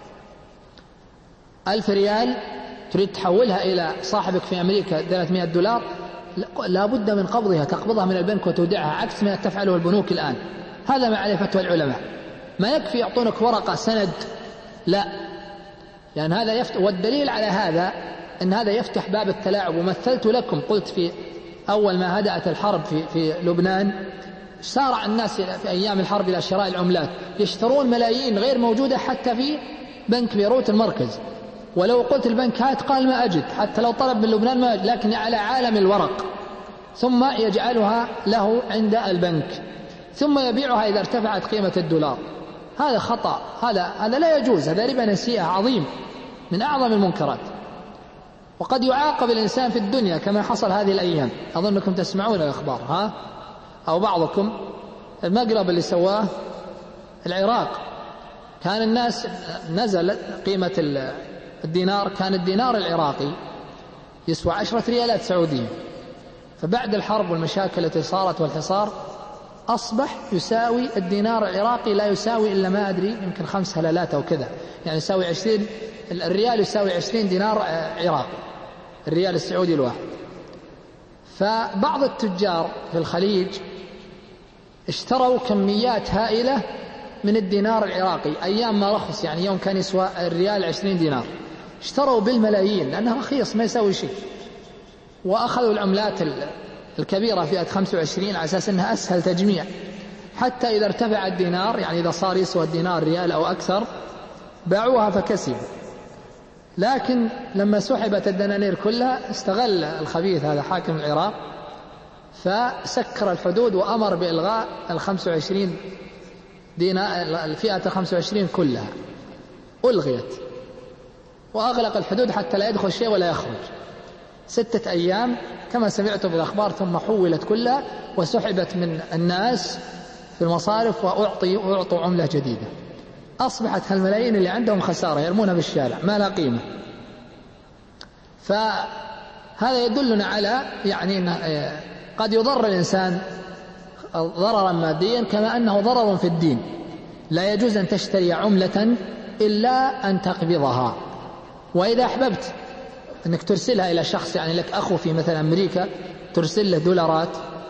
ألف ريال تريد تحولها إلى صاحبك في أمريكا ثلاثمائة دولار، لا بد من قبضها، تقبضها من البنك وتودعها، عكس ما تفعله البنوك الآن. هذا ما عليه فتوى العلماء. ما يكفي يعطونك ورقة سند، لا، لأن يعني هذا يفتح. والدليل على هذا أن هذا يفتح باب التلاعب. ومثلت لكم قلت في أول ما هدأت الحرب في, في لبنان سارع الناس في أيام الحرب إلى شراء العملات، يشترون ملايين غير موجودة حتى في بنك بيروت المركز، ولو قلت البنك هات قال ما أجد، حتى لو طلب من لبنان ما أجد، لكن على عالم الورق، ثم يجعلها له عند البنك، ثم يبيعها إذا ارتفعت قيمة الدولار. هذا خطأ، هذا هذا لا يجوز، هذا ربا نسيئة عظيم من أعظم المنكرات. وقد يعاقب الإنسان في الدنيا كما حصل هذه الأيام. أظنكم تسمعون الأخبار، ها؟ أو بعضكم، المقلب اللي سواه العراق، كان الناس نزل قيمة الدينار، كان الدينار العراقي يسوى عشرة ريالات سعودية، فبعد الحرب والمشاكل التي صارت والحصار أصبح يساوي الدينار العراقي لا يساوي إلا ما أدري يمكن خمس هلالات أو كذا، يعني يساوي عشرين، الريال يساوي عشرين دينار عراقي، الريال السعودي الواحد. فبعض التجار في الخليج اشتروا كميات هائلة من الدينار العراقي أيام ما رخص، يعني يوم كان يسوى الريال عشرين دينار، اشتروا بالملايين لأنه رخيص ما يسوي شيء، وأخذوا العملات الكبيرة فئة خمسة وعشرين على أساس أنها أسهل تجميع، حتى إذا ارتفع الدينار يعني إذا صار يسوى الدينار ريال أو أكثر باعوها فكسبوا. لكن لما سحبت الدنانير كلها استغل الخبيث هذا حاكم العراق فسكر الحدود وأمر بإلغاء الخمس وعشرين دينار، الفئة الخمس وعشرين كلها ألغيت، وأغلق الحدود حتى لا يدخل شيء ولا يخرج ستة أيام كما سمعت بالأخبار، ثم حولت كلها وسحبت من الناس في المصارف وأعطي وأعطوا عملة جديدة. أصبحت هالملايين اللي عندهم خسارة يرمونها بالشارع ما لا قيمة. فهذا يدلنا على يعني قد يضر الإنسان ضررا ماديا كما أنه ضرر في الدين. لا يجوز أن تشتري عملة إلا أن تقبضها. وإذا أحببت أنك ترسلها إلى شخص، يعني لك أخو في مثلا أمريكا ترسل له دولارات،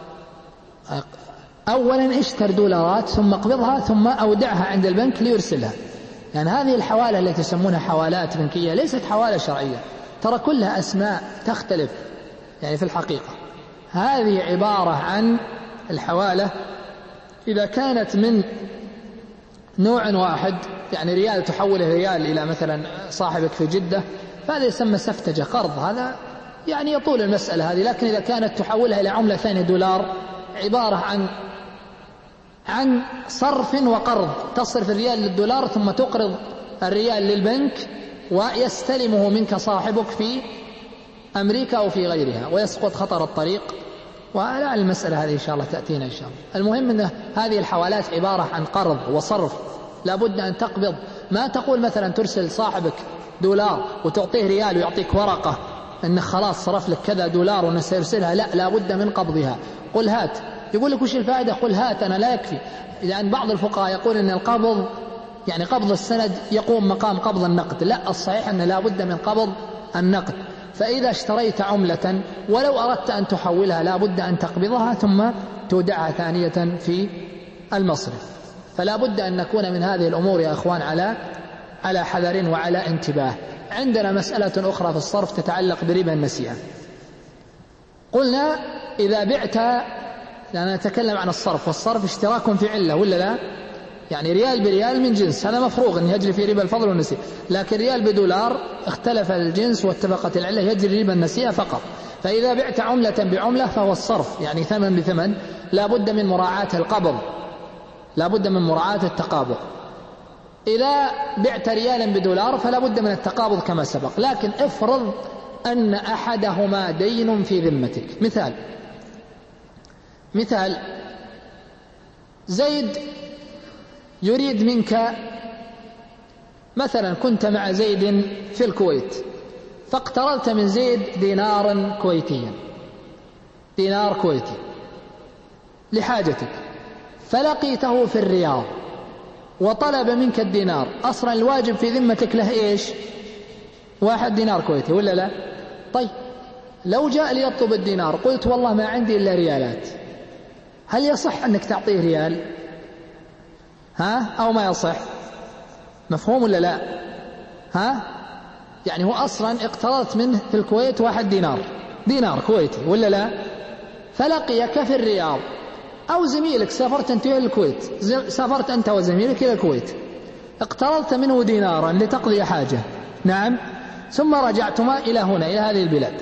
أولا اشتر دولارات ثم اقبضها ثم أودعها عند البنك ليرسلها. يعني هذه الحوالة التي يسمونها حوالات بنكية ليست حوالة شرعية، ترى كلها أسماء تختلف يعني في الحقيقة. هذه عبارة عن الحوالة إذا كانت من نوع واحد، يعني ريال تحوله ريال إلى مثلا صاحبك في جدة، فهذا يسمى سفتجة قرض، هذا يعني يطول المسألة هذه. لكن إذا كانت تحولها إلى عملة ثانية دولار، عبارة عن عن صرف وقرض، تصرف الريال للدولار ثم تقرض الريال للبنك ويستلمه منك صاحبك في أمريكا أو في غيرها ويسقط خطر الطريق. ولا المسألة هذه إن شاء الله تأتينا إن شاء الله. المهم أن هذه الحوالات عبارة عن قرض وصرف، لابد أن تقبض. ما تقول مثلا ترسل صاحبك دولار وتعطيه ريال ويعطيك ورقة أنه خلاص صرف لك كذا دولار وأنه سيرسلها، لا، لابد من قبضها. قل هات، يقول لك وش الفائدة؟ قل هات أنا لا يكفي. لأن بعض الفقهاء يقول أن القبض يعني قبض السند يقوم مقام قبض النقد، لا، الصحيح أن لابد من قبض النقد. فإذا اشتريت عملة ولو أردت أن تحولها لابد أن تقبضها ثم تودعها ثانية في المصرف. فلا بد أن نكون من هذه الأمور يا أخوان على على حذر وعلى انتباه. عندنا مسألة أخرى في الصرف تتعلق بربا النسيئة. قلنا إذا بعت، لأننا نتكلم عن الصرف، والصرف اشتراك في علة ولا لا؟ يعني ريال بريال من جنس، هذا مفروغ أن يجري في ربا الفضل والنسيئة. لكن ريال بدولار اختلف الجنس واتفقت العلة، يجري ربا النسيئة فقط. فإذا بعت عملة بعملة فهو الصرف، يعني ثمن بثمن، لا بد من مراعاة القبض، لا بد من مراعاة التقابض. إذا بعت ريالا بدولار فلا بد من التقابض كما سبق. لكن افرض أن أحدهما دين في ذمتك. مثال مثال زيد يريد منك، مثلا كنت مع زيد في الكويت فاقترضت من زيد دينارا كويتيا، دينار كويتي لحاجتك، فلقيته في الرياض وطلب منك الدينار. أصلا الواجب في ذمتك له إيش؟ واحد دينار كويتي ولا لا؟ طيب لو جاء ليطلب الدينار قلت والله ما عندي إلا ريالات، هل يصح أنك تعطيه ريال؟ ها؟ أو ما يصح؟ مفهوم ولا لا؟ ها؟ يعني هو أصلا اقترضت منه في الكويت واحد دينار، دينار كويتي ولا لا؟ فلقيك في الرياض، أو زميلك سافرت أنت إلى الكويت، سافرت أنت وزميلك إلى الكويت، اقترضت منه دينارا لتقضي حاجة، نعم، ثم رجعتما إلى هنا إلى هذه البلاد،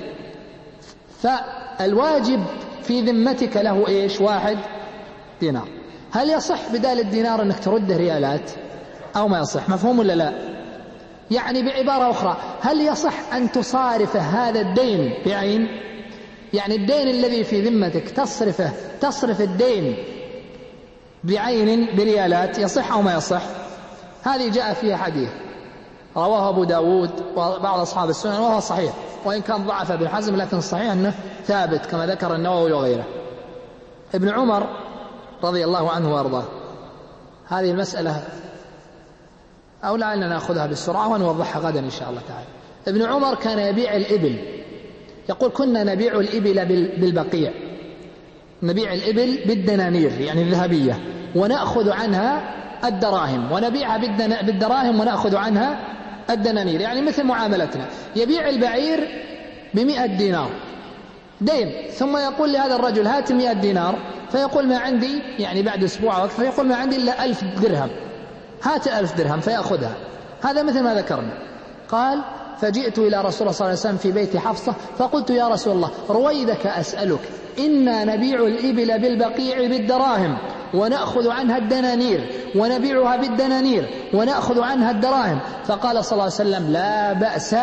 فالواجب في ذمتك له إيش؟ واحد دينار. هل يصح بدال الدينار أنك ترده ريالات أو ما يصح؟ مفهوم ولا لا؟ يعني بعبارة أخرى، هل يصح أن تصارف هذا الدين بعين؟ يعني الدين الذي في ذمتك تصرفه تصرف الدين بعين بريالات، يصح أو ما يصح؟ هذه جاء فيها حديث رواه أبو داود وبعض أصحاب السنن وهو صحيح، وإن كان ضعف ابن حزم لكن صحيح أنه ثابت كما ذكر النووي وغيره. ابن عمر رضي الله عنه وارضاه، هذه المسألة أو لعلنا نأخذها بالسرعة ونوضحها غدا إن شاء الله تعالى. ابن عمر كان يبيع الإبل، يقول كنا نبيع الإبل بالبقيع، نبيع الإبل بالدنانير يعني الذهبية ونأخذ عنها الدراهم، ونبيعها بالدراهم ونأخذ عنها الدنانير، يعني مثل معاملتنا. يبيع البعير بمئة دينار دين، ثم يقول لهذا الرجل هات مئة دينار، فيقول ما عندي، يعني بعد أسبوع أو أكثر، فيقول ما عندي إلا ألف درهم، هات ألف درهم فيأخذها. هذا مثل ما ذكرنا. قال فجئت إلى رسول الله صلى الله عليه وسلم في بيت حفصة فقلت يا رسول الله رويدك أسألك، إنا نبيع الإبل بالبقيع بالدراهم ونأخذ عنها الدنانير، ونبيعها بالدنانير ونأخذ عنها الدراهم. فقال صلى الله عليه وسلم لا بأس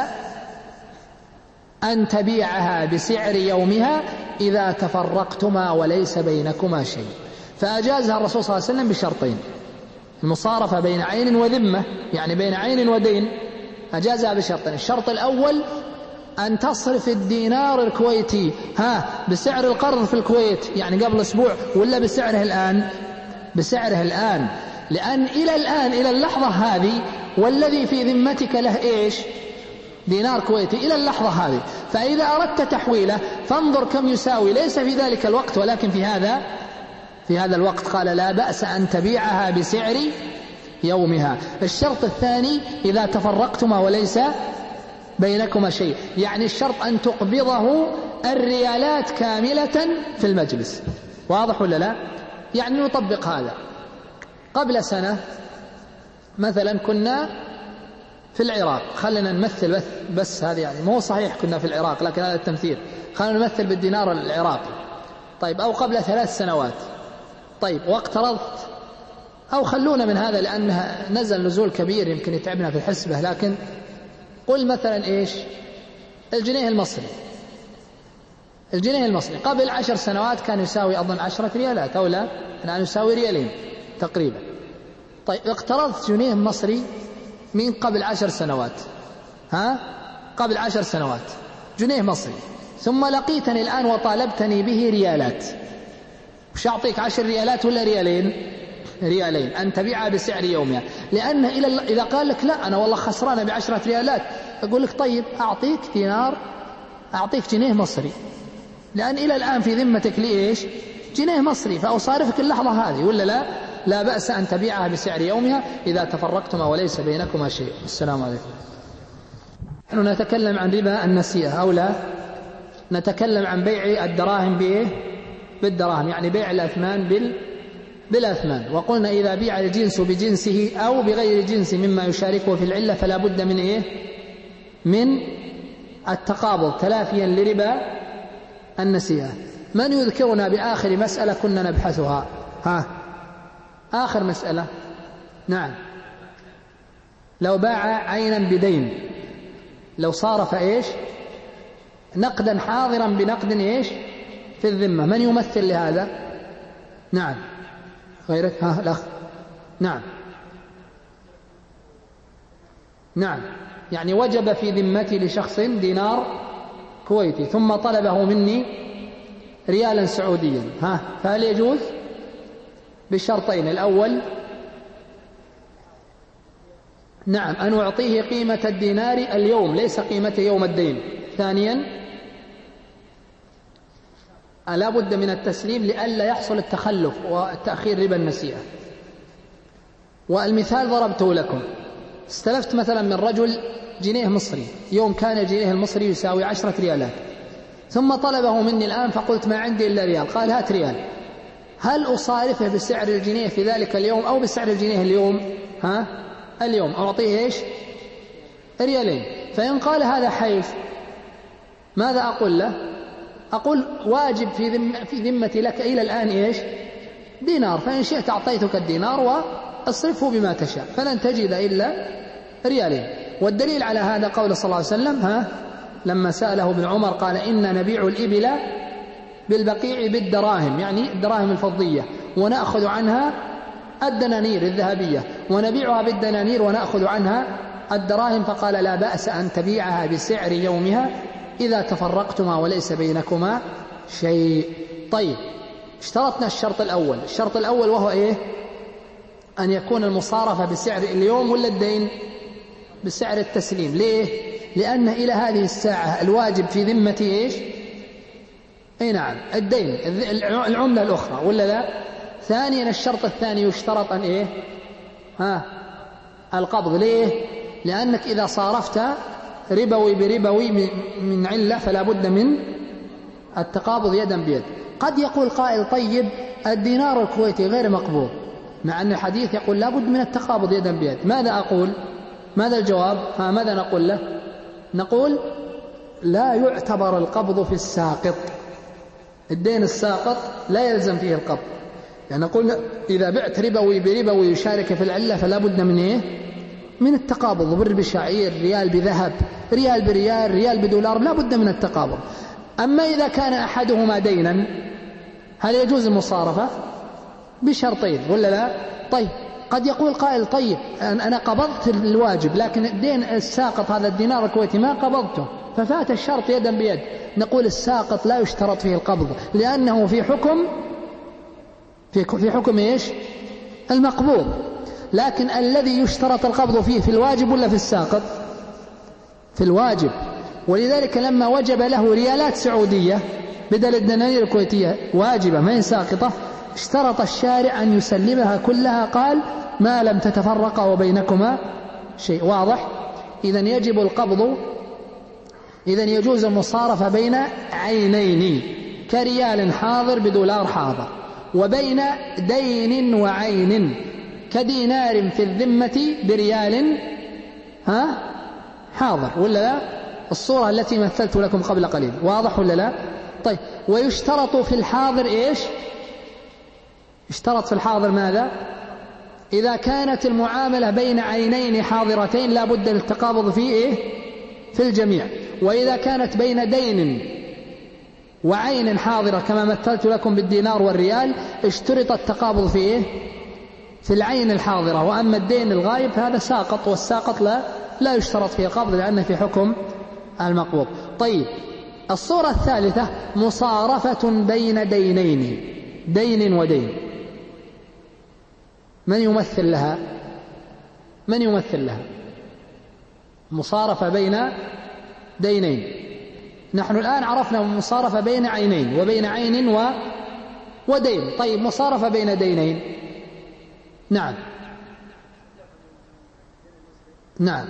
أن تبيعها بسعر يومها إذا تفرقتما وليس بينكما شيء. فأجازها الرسول صلى الله عليه وسلم بشرطين: المصارفة بين عين وذمة، يعني بين عين ودين، أجازها بشرطين. الشرط الأول أن تصرف الدينار الكويتي ها بسعر القرض في الكويت، يعني قبل أسبوع، ولا بسعره الآن؟ بسعره الآن، لأن إلى الآن إلى اللحظة هذه والذي في ذمتك له إيش؟ دينار كويتي إلى اللحظة هذه. فإذا أردت تحويله فانظر كم يساوي، ليس في ذلك الوقت ولكن في هذا في هذا الوقت. قال لا بأس أن تبيعها بسعر يومها. الشرط الثاني إذا تفرقتما وليس بينكما شيء، يعني الشرط أن تقبضه الريالات كاملة في المجلس. واضح ولا لا؟ يعني نطبق هذا. قبل سنة مثلا كنا في العراق، خلنا نمثل بس, بس هذا يعني مو صحيح كنا في العراق، لكن هذا التمثيل، خلنا نمثل بالدينار العراقي. طيب أو قبل ثلاث سنوات، طيب واقترضت، أو خلونا من هذا لأنها نزل نزول كبير يمكن يتعبنا في الحسبة، لكن قل مثلا إيش الجنيه المصري. الجنيه المصري قبل عشر سنوات كان يساوي أظن عشرة ريالات أو لا، الآن يساوي ريالين تقريبا. طيب اقترضت جنيه مصري من قبل عشر سنوات، ها قبل عشر سنوات جنيه مصري، ثم لقيتني الآن وطالبتني به ريالات، وش أعطيك عشر ريالات ولا ريالين؟ ريالين، أن تبيعها بسعر يومها. لأن إلى إذا قال لك لا أنا والله خسرانة بعشرة ريالات، أقول لك طيب أعطيك دينار، أعطيك جنيه مصري، لأن إلى الآن في ذمتك لإيش؟ جنيه مصري، فأصارفك اللحظة هذه ولا لا؟ لا بأس أن تبيعها بسعر يومها إذا تفرقتما وليس بينكما شيء. السلام عليكم. نحن نتكلم عن ربا النسيئة أو لا؟ نتكلم عن بيع الدراهم بإيه؟ بالدراهم، يعني بيع الأثمان بال بالأثمان. وقلنا إذا بيع الجنس بجنسه أو بغير جنس مما يشاركه في العلة فلا بد من إيه؟ من التقابض تلافيا لربا النسيئة. من يذكرنا بآخر مسألة كنا نبحثها؟ ها آخر مسألة. نعم، لو باع عينا بدين، لو صارف إيش؟ نقدا حاضرا بنقد إيش؟ في الذمة، من يمثل لهذا؟ نعم غيرك؟ ها الأخ. نعم نعم يعني وجب في ذمتي لشخص دينار كويتي ثم طلبه مني ريالا سعوديا، ها فهل يجوز؟ بالشرطين: الأول نعم أن أعطيه قيمة الدينار اليوم ليس قيمة يوم الدين. ثانيا لا بد من التسليم لئلا يحصل التخلف والتأخير ربا النسيئة. والمثال ضربته لكم، استلفت مثلا من رجل جنيه مصري، يوم كان الجنيه المصري يساوي عشرة ريالات، ثم طلبه مني الآن فقلت ما عندي إلا ريال، قال هات ريال، هل أصارفه بسعر الجنيه في ذلك اليوم أو بسعر الجنيه اليوم؟ ها اليوم أعطيه إيش؟ ريالين. فإن قال هذا حيف ماذا أقول له؟ أقول واجب في ذم في ذمتي لك إلى الآن إيش؟ دينار، فإن شئت أعطيتك الدينار وأصرفه بما تشاء، فلن تجد إلا ريالين. والدليل على هذا قول صلى الله عليه وسلم ها لما سأله ابن عمر قال إن نبيع الإبل بالبقيع بالدراهم، يعني الدراهم الفضية، ونأخذ عنها الدنانير الذهبية، ونبيعها بالدنانير ونأخذ عنها الدراهم. فقال لا بأس أن تبيعها بسعر يومها إذا تفرقتما وليس بينكما شيء. طيب اشترطنا الشرط الأول، الشرط الأول وهو إيه؟ أن يكون المصارفة بسعر اليوم ولا الدين؟ بسعر التسليم. ليه؟ لأن إلى هذه الساعة الواجب في ذمتي إيش؟ أي نعم الدين العملة الأخرى ولا لا. ثانيا الشرط الثاني يشترط أن إيه ها القبض. ليه؟ لأنك إذا صارفت ربوي بربوي من علة فلا بد من التقابض يدا بيد. قد يقول قائل طيب الدينار الكويتي غير مقبوض، مع أن الحديث يقول لا بد من التقابض يدا بيد. ماذا أقول؟ ماذا الجواب؟ ها ماذا نقول له؟ نقول لا يعتبر القبض في الساقط. الدين الساقط لا يلزم فيه القبض. يعني نقول إذا بعت ربوي بربوي يشارك في العلة فلا بد من إيه؟ من التقابض. بر بشعير، ريال بذهب، ريال بريال، ريال بدولار، لا بد من التقابض. أما إذا كان أحدهما دينا هل يجوز المصارفة؟ بشرطين ولا لا؟ طيب قد يقول قائل طيب أنا قبضت الواجب لكن الدين الساقط هذا الدينار الكويتي ما قبضته ففات الشرط يدا بيد. نقول الساقط لا يشترط فيه القبض لأنه في حكم في في حكم إيش؟ المقبوض. لكن الذي يشترط القبض فيه في الواجب ولا في الساقط؟ في الواجب. ولذلك لما وجب له ريالات سعودية بدل الدنانير الكويتية واجبة ما هي ساقطة، اشترط الشارع أن يسلمها كلها، قال ما لم تتفرق وبينكما شيء. واضح؟ إذن يجب القبض، إذن يجوز المصارفة بين عينين كريال حاضر بدولار حاضر، وبين دين وعين كدينار في الذمة بريال ها حاضر ولا لا؟ الصورة التي مثلت لكم قبل قليل. واضح ولا لا؟ طيب ويشترط في الحاضر إيش؟ اشترط في الحاضر ماذا؟ إذا كانت المعاملة بين عينين حاضرتين لا بد للتقابض في إيه؟ في الجميع. وإذا كانت بين دين وعين حاضرة كما مثلت لكم بالدينار والريال اشترط التقابض في إيه؟ في العين الحاضرة. وأما الدين الغائب هذا ساقط، والساقط لا لا يشترط فيه القبض لأنه في حكم المقبوض. طيب الصورة الثالثة مصارفة بين دينين، دين ودين. من يمثل لها؟ من يمثل لها؟ مصارفة بين دينين. نحن الآن عرفنا مصارفة بين عينين وبين عين و... ودين. طيب مصارفة بين دينين. نعم نعم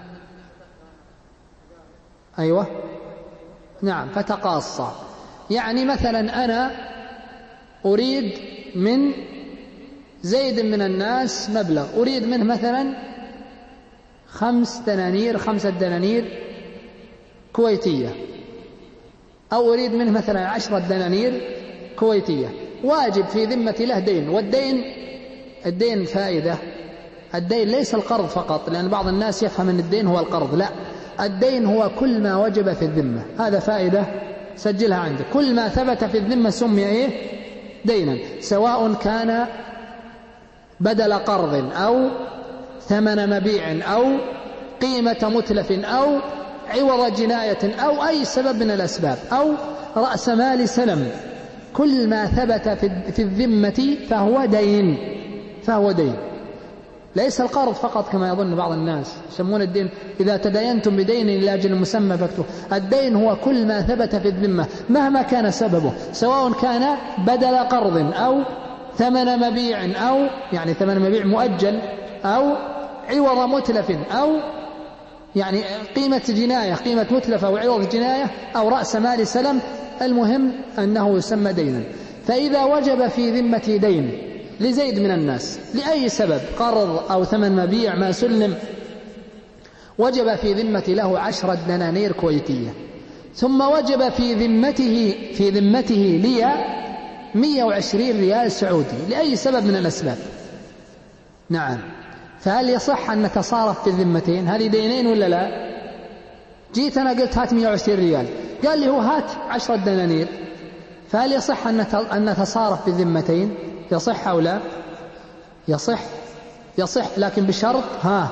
أيوة نعم فتقاصى. يعني مثلا أنا أريد من زيد من الناس مبلغ، أريد منه مثلا خمس دنانير خمسة دنانير كويتية، أو أريد منه مثلا عشرة دنانير كويتية، واجب في ذمتي له دين. والدين الدين فائدة. الدين ليس القرض فقط، لأن بعض الناس يفهم أن الدين هو القرض، لا، الدين هو كل ما وجب في الذمة. هذا فائدة سجلها عندك. كل ما ثبت في الذمة سمي إيه؟ دينا، سواء كان بدل قرض أو ثمن مبيع أو قيمة متلف أو عوض جناية أو أي سبب من الأسباب أو رأس مال سلم. كل ما ثبت في الذمة فهو دين، فهو دين، ليس القرض فقط كما يظن بعض الناس يسمون الدين إذا تداينتم بدين إلى أجل مسمى فاكتبوه. الدين هو كل ما ثبت في الذمة مهما كان سببه، سواء كان بدل قرض أو ثمن مبيع أو يعني ثمن مبيع مؤجل أو عوض متلف أو يعني قيمة جناية، قيمة متلف أو عوض جناية أو رأس مال سلم. المهم أنه يسمى دينا. فإذا وجب في ذمة دين لزيد من الناس لأي سبب، قرض أو ثمن مبيع ما سلم، وجب في ذمة له عشرة دنانير كويتية، ثم وجب في ذمته في ذمته لي مئة وعشرين ريال سعودي لأي سبب من الأسباب. نعم، فهل يصح أن نتصارف في الذمتين؟ هذه دينين ولا لا؟ جيت أنا قلت هات مئة وعشرين ريال، قال لي هو هات عشرة دنانير، فهل يصح أن نتصارف في الذمتين؟ يصح أو لا؟ يصح يصح لكن بشرط ها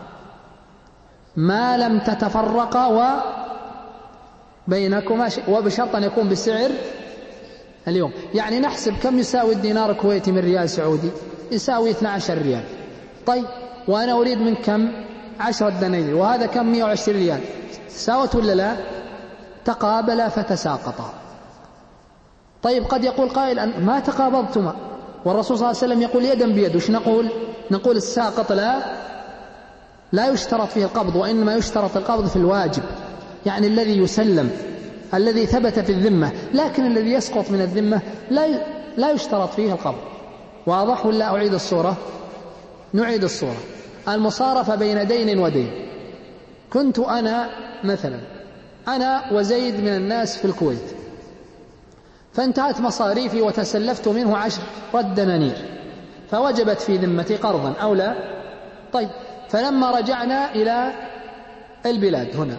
ما لم تتفرقا وبينكما شيء، وبشرط أن يكون بسعر اليوم. يعني نحسب كم يساوي الدينار الكويتي من ريال سعودي؟ يساوي اثني عشر ريال. طيب وأنا أريد من كم؟ عشرة دنانير، وهذا كم؟ مئة وعشرين ريال. تساوت ولا لا؟ تقابلا فتساقطا. طيب قد يقول قائل ما تقابضتما، والرسول صلى الله عليه وسلم يقول يدا بيد، وش نقول؟ نقول الساقط لا لا يشترط فيه القبض، وإنما يشترط القبض في الواجب، يعني الذي يسلم الذي ثبت في الذمة، لكن الذي يسقط من الذمة لا لا يشترط فيه القبض. واضح ولا أعيد الصورة؟ نعيد الصورة. المصارفة بين دين ودين. كنت أنا مثلا أنا وزيد من الناس في الكويت، فانتهت مصاريفي وتسلفت منه عشر دنانير، فوجبت في ذمتي قرضا أو لا؟ طيب، فلما رجعنا إلى البلاد هنا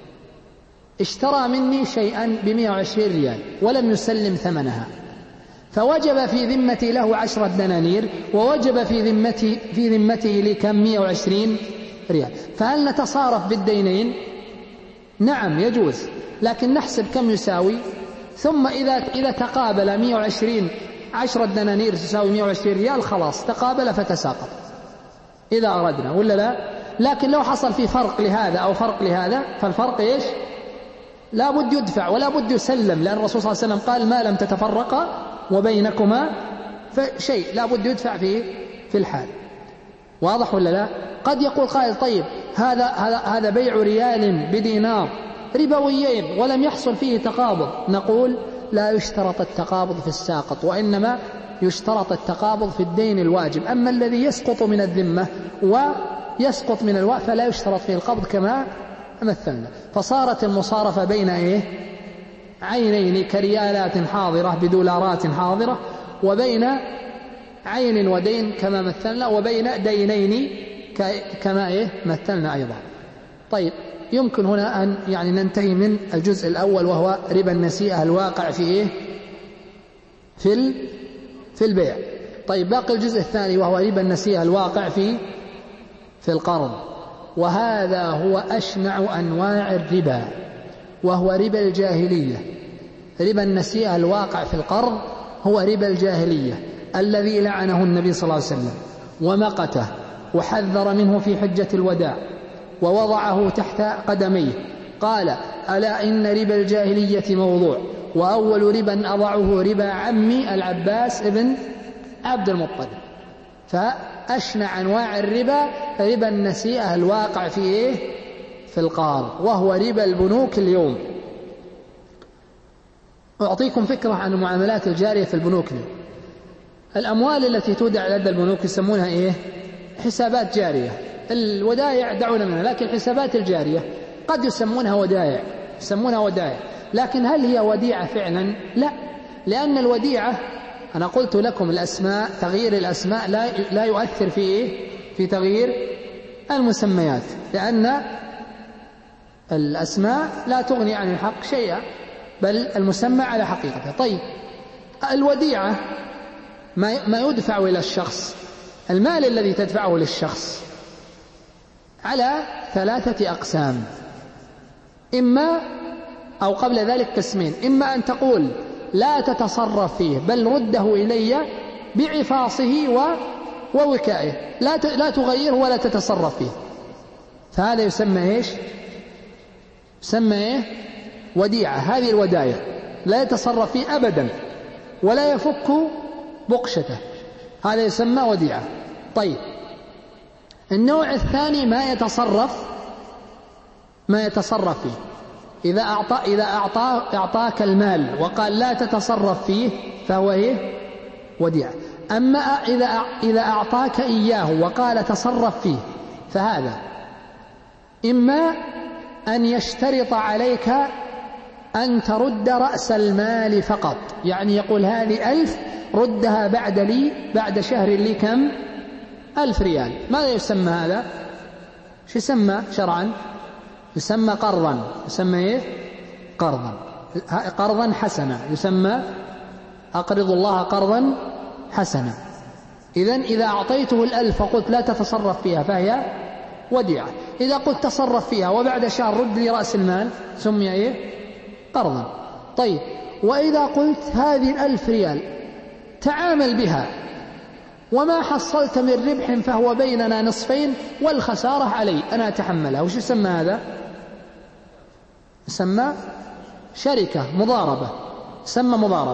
اشترى مني شيئا بمئة وعشرين ريال ولم يسلم ثمنها، فوجب في ذمتي له عشرة دنانير، ووجب في ذمتي في ذمته لي كم؟ مئة وعشرين ريال. فهل نتصارف بالدينين؟ نعم يجوز، لكن نحسب كم يساوي، ثم إذا إذا تقابل مئة وعشرين عشرة دنانير تساوي مئة وعشرين ريال، خلاص تقابل فتساقط إذا أردنا، ولا لا؟ لكن لو حصل في فرق لهذا أو فرق لهذا، فالفرق إيش؟ لا بد يدفع ولا بد يسلم، لأن الرسول صلى الله عليه وسلم قال ما لم تتفرقا وبينكما فشيء لا بد يدفع فيه في الحال. واضح ولا لا؟ قد يقول قائل طيب هذا هذا هذا بيع ريال بدينار ربويين ولم يحصل فيه تقابض، نقول لا يشترط التقابض في الساقط، وإنما يشترط التقابض في الدين الواجب. أما الذي يسقط من الذمة ويسقط من الوقت فلا يشترط فيه القبض كما مثلنا. فصارت المصارفة بين إيه؟ عينين كريالات حاضرة بدولارات حاضرة، وبين عين ودين كما مثلنا، وبين دينين كما إيه؟ مثلنا أيضا. طيب، يمكن هنا أن يعني ننتهي من الجزء الأول وهو ربا النسيئة الواقع في إيه؟ في في البيع. طيب، باقي الجزء الثاني وهو ربا النسيئة الواقع في في القرض، وهذا هو أشنع أنواع الربا، وهو ربا الجاهلية. ربا النسيئة الواقع في القرض هو ربا الجاهلية الذي لعنه النبي صلى الله عليه وسلم ومقته وحذر منه في حجة الوداع ووضعه تحت قدميه، قال ألا إن ربا الجاهلية موضوع، وأول ربا أضعه ربا عمي العباس ابن عبد المطلب. فأشنع أنواع الربا ربا النسيئة الواقع في إيه؟ في القرض، وهو ربا البنوك اليوم. أعطيكم فكرة عن المعاملات الجارية في البنوك اليوم. الأموال التي تودع لدى البنوك يسمونها إيه؟ حسابات جارية. الودائع دعونا منها، لكن الحسابات الجارية قد يسمونها ودائع يسمونها ودائع لكن هل هي وديعة فعلا؟ لا، لأن الوديعة أنا قلت لكم الأسماء، تغيير الأسماء لا لا يؤثر في إيه؟ في تغيير المسميات، لأن الأسماء لا تغني عن الحق شيئا، بل المسمى على حقيقته. طيب، الوديعة ما يدفع إلى الشخص، المال الذي تدفعه للشخص على ثلاثة أقسام، إما أو قبل ذلك قسمين، إما أن تقول لا تتصرف فيه بل رده إلي بعفاصه ووكائه، لا لا تغيره ولا تتصرف فيه، فهذا يسمى إيش؟ يسمى إيه؟ وديعة. هذه الودائع لا يتصرف فيه أبدا ولا يفك بقشته، هذا يسمى وديعة. طيب، النوع الثاني ما يتصرف ما يتصرف فيه، إذا أعطى إذا أعطى أعطاك المال وقال لا تتصرف فيه فهو إيه؟ وديعة. أما إذا إذا أعطاك إياه وقال تصرف فيه فهذا إما أن يشترط عليك أن ترد رأس المال فقط، يعني يقول هذه ألف ردها بعد لي بعد شهر لي كم؟ ألف ريال. ماذا يسمى هذا؟ شو يسمى شرعا؟ يسمى قرضا. يسمى إيه؟ قرضا قرضا حسنا، يسمى أقرض الله قرضا حسنا. إذن إذا أعطيته الألف وقلت لا تتصرف فيها فهي وديعة. إذا قلت تصرف فيها وبعد شهر رد لي رأس المال سمي إيه؟ قرضا. طيب، وإذا قلت هذه الألف ريال تعامل بها وما حصلت من ربح فهو بيننا نصفين والخسارة علي أنا أتحملها، وش يسمى هذا؟ يسمى شركة مضاربة، يسمى مضاربة.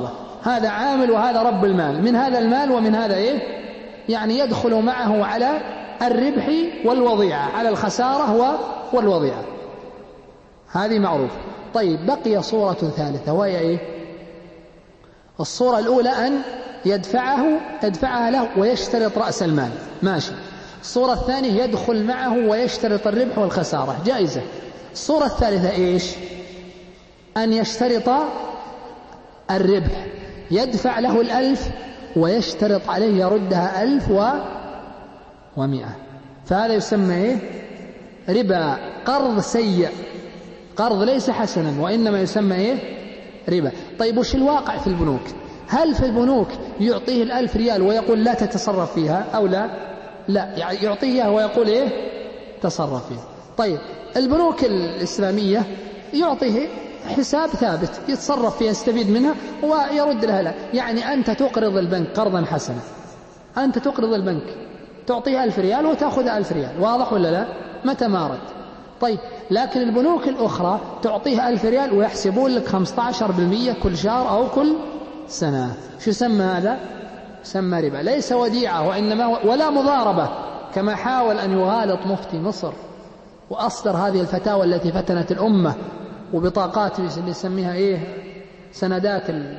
هذا عامل وهذا رب المال، من هذا المال ومن هذا إيه؟ يعني يدخل معه على الربح والوضيعة، على الخسارة والوضيعة، هذه معروف. طيب بقي صورة ثالثة وهي إيه؟ الصورة الأولى أن يدفعه يدفعها له ويشترط رأس المال، ماشي. الصورة الثانية يدخل معه ويشترط الربح والخسارة، جائزة. الصورة الثالثة إيش؟ أن يشترط الربح، يدفع له الألف ويشترط عليه يردها ألف ومئة، فهذا يسمى إيه؟ ربا، قرض سيء، قرض ليس حسنا وإنما يسمى إيه؟ ربا. طيب وش الواقع في البنوك؟ هل في البنوك يعطيه الألف ريال ويقول لا تتصرف فيها أو لا؟ لا، يعني يعطيها ويقول إيه؟ تصرف فيها. طيب البنوك الإسلامية يعطيه حساب ثابت يتصرف فيها، يستفيد منها ويرد لها لا. يعني أنت تقرض البنك قرضا حسنا، أنت تقرض البنك تعطيه ألف ريال وتأخذ ألف ريال، واضح ولا لا؟ متى ما أردت. طيب لكن البنوك الأخرى تعطيه ألف ريال ويحسبون لك خمسة عشر بالمئة كل شهر أو كل سنة. شو يسمى هذا؟ يسمى ربا، ليس وديعة وإنما ولا مضاربة، كما حاول أن يغالط مفتي مصر وأصدر هذه الفتاوى التي فتنت الأمة، وبطاقات اللي يسميها إيه؟ سندات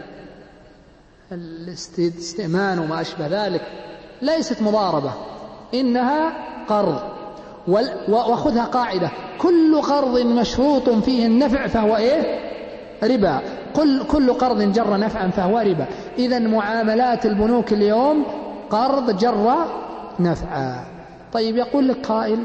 الاستئمان وما أشبه ذلك، ليست مضاربة، إنها قرض. وخذها قاعدة: كل قرض مشروط فيه النفع فهو إيه؟ ربا، كل كل قرض جر نفعا فهو ربا. إذن معاملات البنوك اليوم قرض جر نفعا. طيب يقول لك قائل: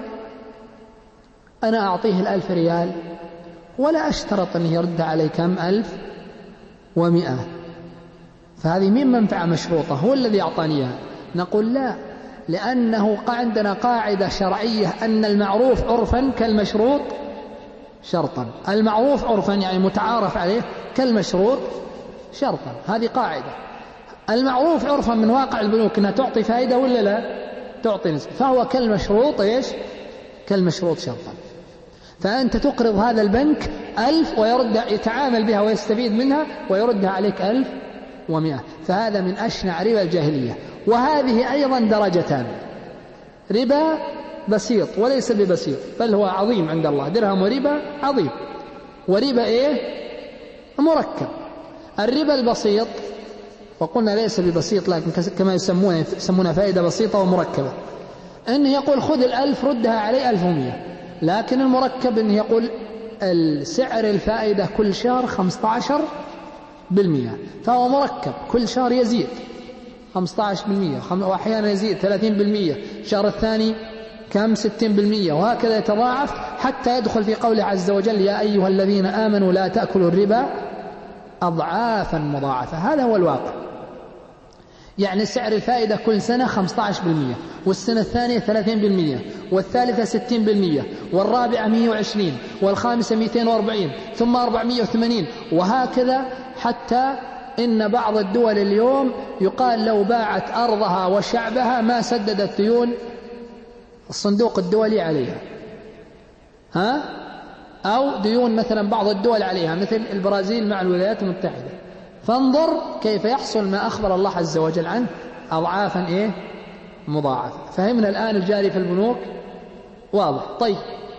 أنا أعطيه الألف ريال ولا أشترط أن يرد علي كم؟ ألف ومئة، فهذه من منفعة مشروطة، هو الذي أعطانيها. نقول لا، لأنه عندنا قاعدة شرعية أن المعروف عرفا كالمشروط شرطا. المعروف عرفا يعني متعارف عليه كالمشروط شرطا، هذه قاعدة. المعروف عرفا من واقع البنوك أنها تعطي فائدة ولا لا؟ تعطي نسبة، فهو كالمشروط إيش؟ كالمشروط شرطا. فأنت تقرض هذا البنك ألف ويرد، يتعامل بها ويستفيد منها ويردها عليك ألف ومئة، فهذا من أشنع ربا الجاهلية. وهذه أيضا درجتان: ربا بسيط وليس ببسيط، بل هو عظيم عند الله، درهم وربا عظيم، وربا إيه؟ مركب. الربا البسيط، وقلنا ليس ببسيط لكن كما يسمونه يسمونها فائدة بسيطة ومركبة، أنه يقول خذ الألف ردها علي ألف ومئة. لكن المركب أنه يقول السعر الفائدة كل شهر خمسة عشر بالمئة، فهو مركب كل شهر يزيد خمسة عشر بالمئة، وأحيانا يزيد ثلاثين بالمئة، الشهر الثاني كم؟ ستين بالمئة، وهكذا يتضاعف حتى يدخل في قوله عز وجل: يا أيها الذين آمنوا لا تأكلوا الربا أضعافا مضاعفة. هذا هو الواقع. يعني سعر الفائدة كل سنة خمسة عشر بالمئة، والسنة الثانية ثلاثين بالمئة، والثالثة ستين بالمئة، والرابعة مئة وعشرين، والخامسة مئتين وأربعين، ثم أربعمئة وثمانين، وهكذا حتى إن بعض الدول اليوم يقال لو باعت أرضها وشعبها ما سددت ديون الصندوق الدولي عليها، ها؟ أو ديون مثلا بعض الدول عليها، مثل البرازيل مع الولايات المتحدة. فانظر كيف يحصل ما أخبر الله عز وجل عنه أضعافا إيه؟ مضاعفة. فهمنا الآن الجاري في البنوك واضح. طيب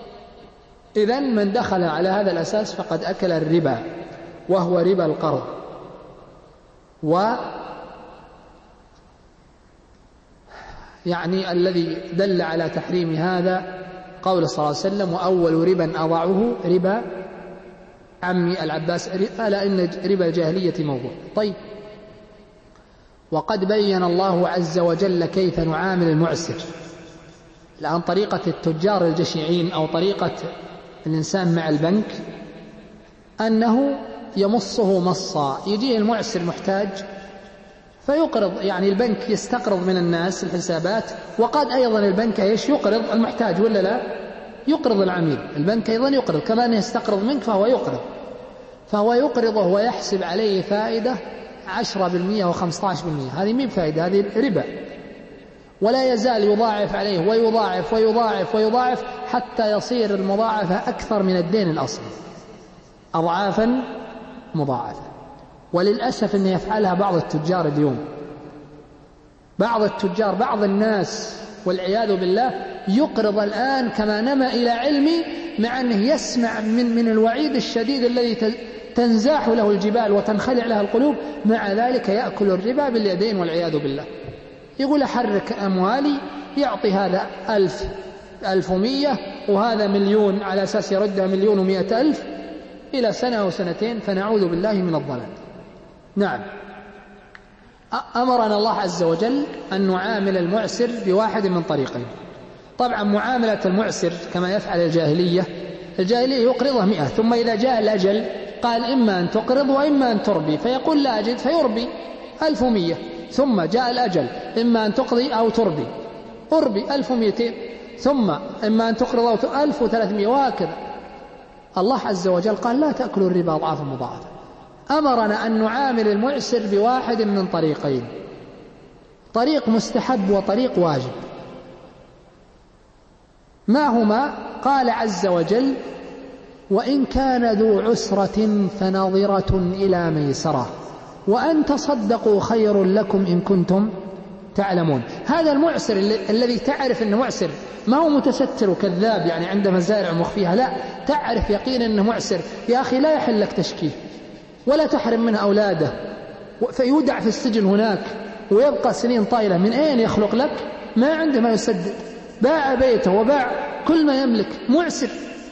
إذن من دخل على هذا الأساس فقد أكل الربا، وهو ربا القرض. و يعني الذي دل على تحريم هذا قول صلى الله عليه وسلم: وأول ربا أضعه ربا عمي العباس، ألا إن ربا الجاهلية موضوع. طيب وقد بين الله عز وجل كيف نعامل المعسر، لأن طريقة التجار الجشعين أو طريقة الإنسان مع البنك أنه يمصه مصا، يجيه المعسر محتاج فيقرض، يعني البنك يستقرض من الناس الحسابات، وقد أيضا البنك إيش؟ يقرض المحتاج ولا لا؟ يقرض العميل، البنك أيضا يقرض، كما أنه يستقرض منك فهو يقرض، فهو يقرضه ويحسب عليه فائدة عشرة بالمئة وخمسة عشر بالمئة، هذه مين فائدة؟ هذه ربا، ولا يزال يضاعف عليه ويضاعف ويضاعف ويضاعف حتى يصير المضاعفة أكثر من الدين الأصلي، أضعافا مضاعفة. وللأسف أن يفعلها بعض التجار اليوم. بعض التجار بعض الناس والعياذ بالله يقرض الآن كما نما إلى علمي، مع أنه يسمع من, من الوعيد الشديد الذي تنزاح له الجبال وتنخلع لها القلوب، مع ذلك يأكل الربا باليدين والعياذ بالله. يقول أحرك أموالي، يعطي هذا ألف ألف ومية وهذا مليون على أساس يردها مليون ومئة ألف إلى سنة أو سنتين، فنعوذ بالله من الضلال. نعم، أمرنا الله عز وجل أن نعامل المعسر بواحد من طريقين. طبعا معاملة المعسر كما يفعل الجاهلية، الجاهلية يقرضه مئة، ثم إذا جاء الأجل قال إما أن تقرض وإما أن تربي، فيقول لا أجد فيربي ألف ومية، ثم جاء الأجل إما أن تقضي أو تربي، أربي ألف ومئتين، ثم إما أن تقرض أو ألف وثلاثمائة، وهكذا. الله عز وجل قال لا تأكلوا الربا أضعافا مضاعفة. أمرنا أن نعامل المعسر بواحد من طريقين، طريق مستحب وطريق واجب. ما هما؟ قال عز وجل وإن كان ذو عسرة فنظرة إلى ميسرة وأن تصدقوا خير لكم إن كنتم تعلمون. هذا المعسر الذي تعرف أنه معسر، ما هو متستر وكذاب يعني عنده مزارع مخفيها، لا، تعرف يقينا أنه معسر، يا أخي لا يحل لك تشكيه ولا تحرم منه أولاده فيودع في السجن هناك ويبقى سنين طائلة. من أين يخلق لك؟ ما عنده ما يسدد، باع بيته وباع كل ما يملك، معسر،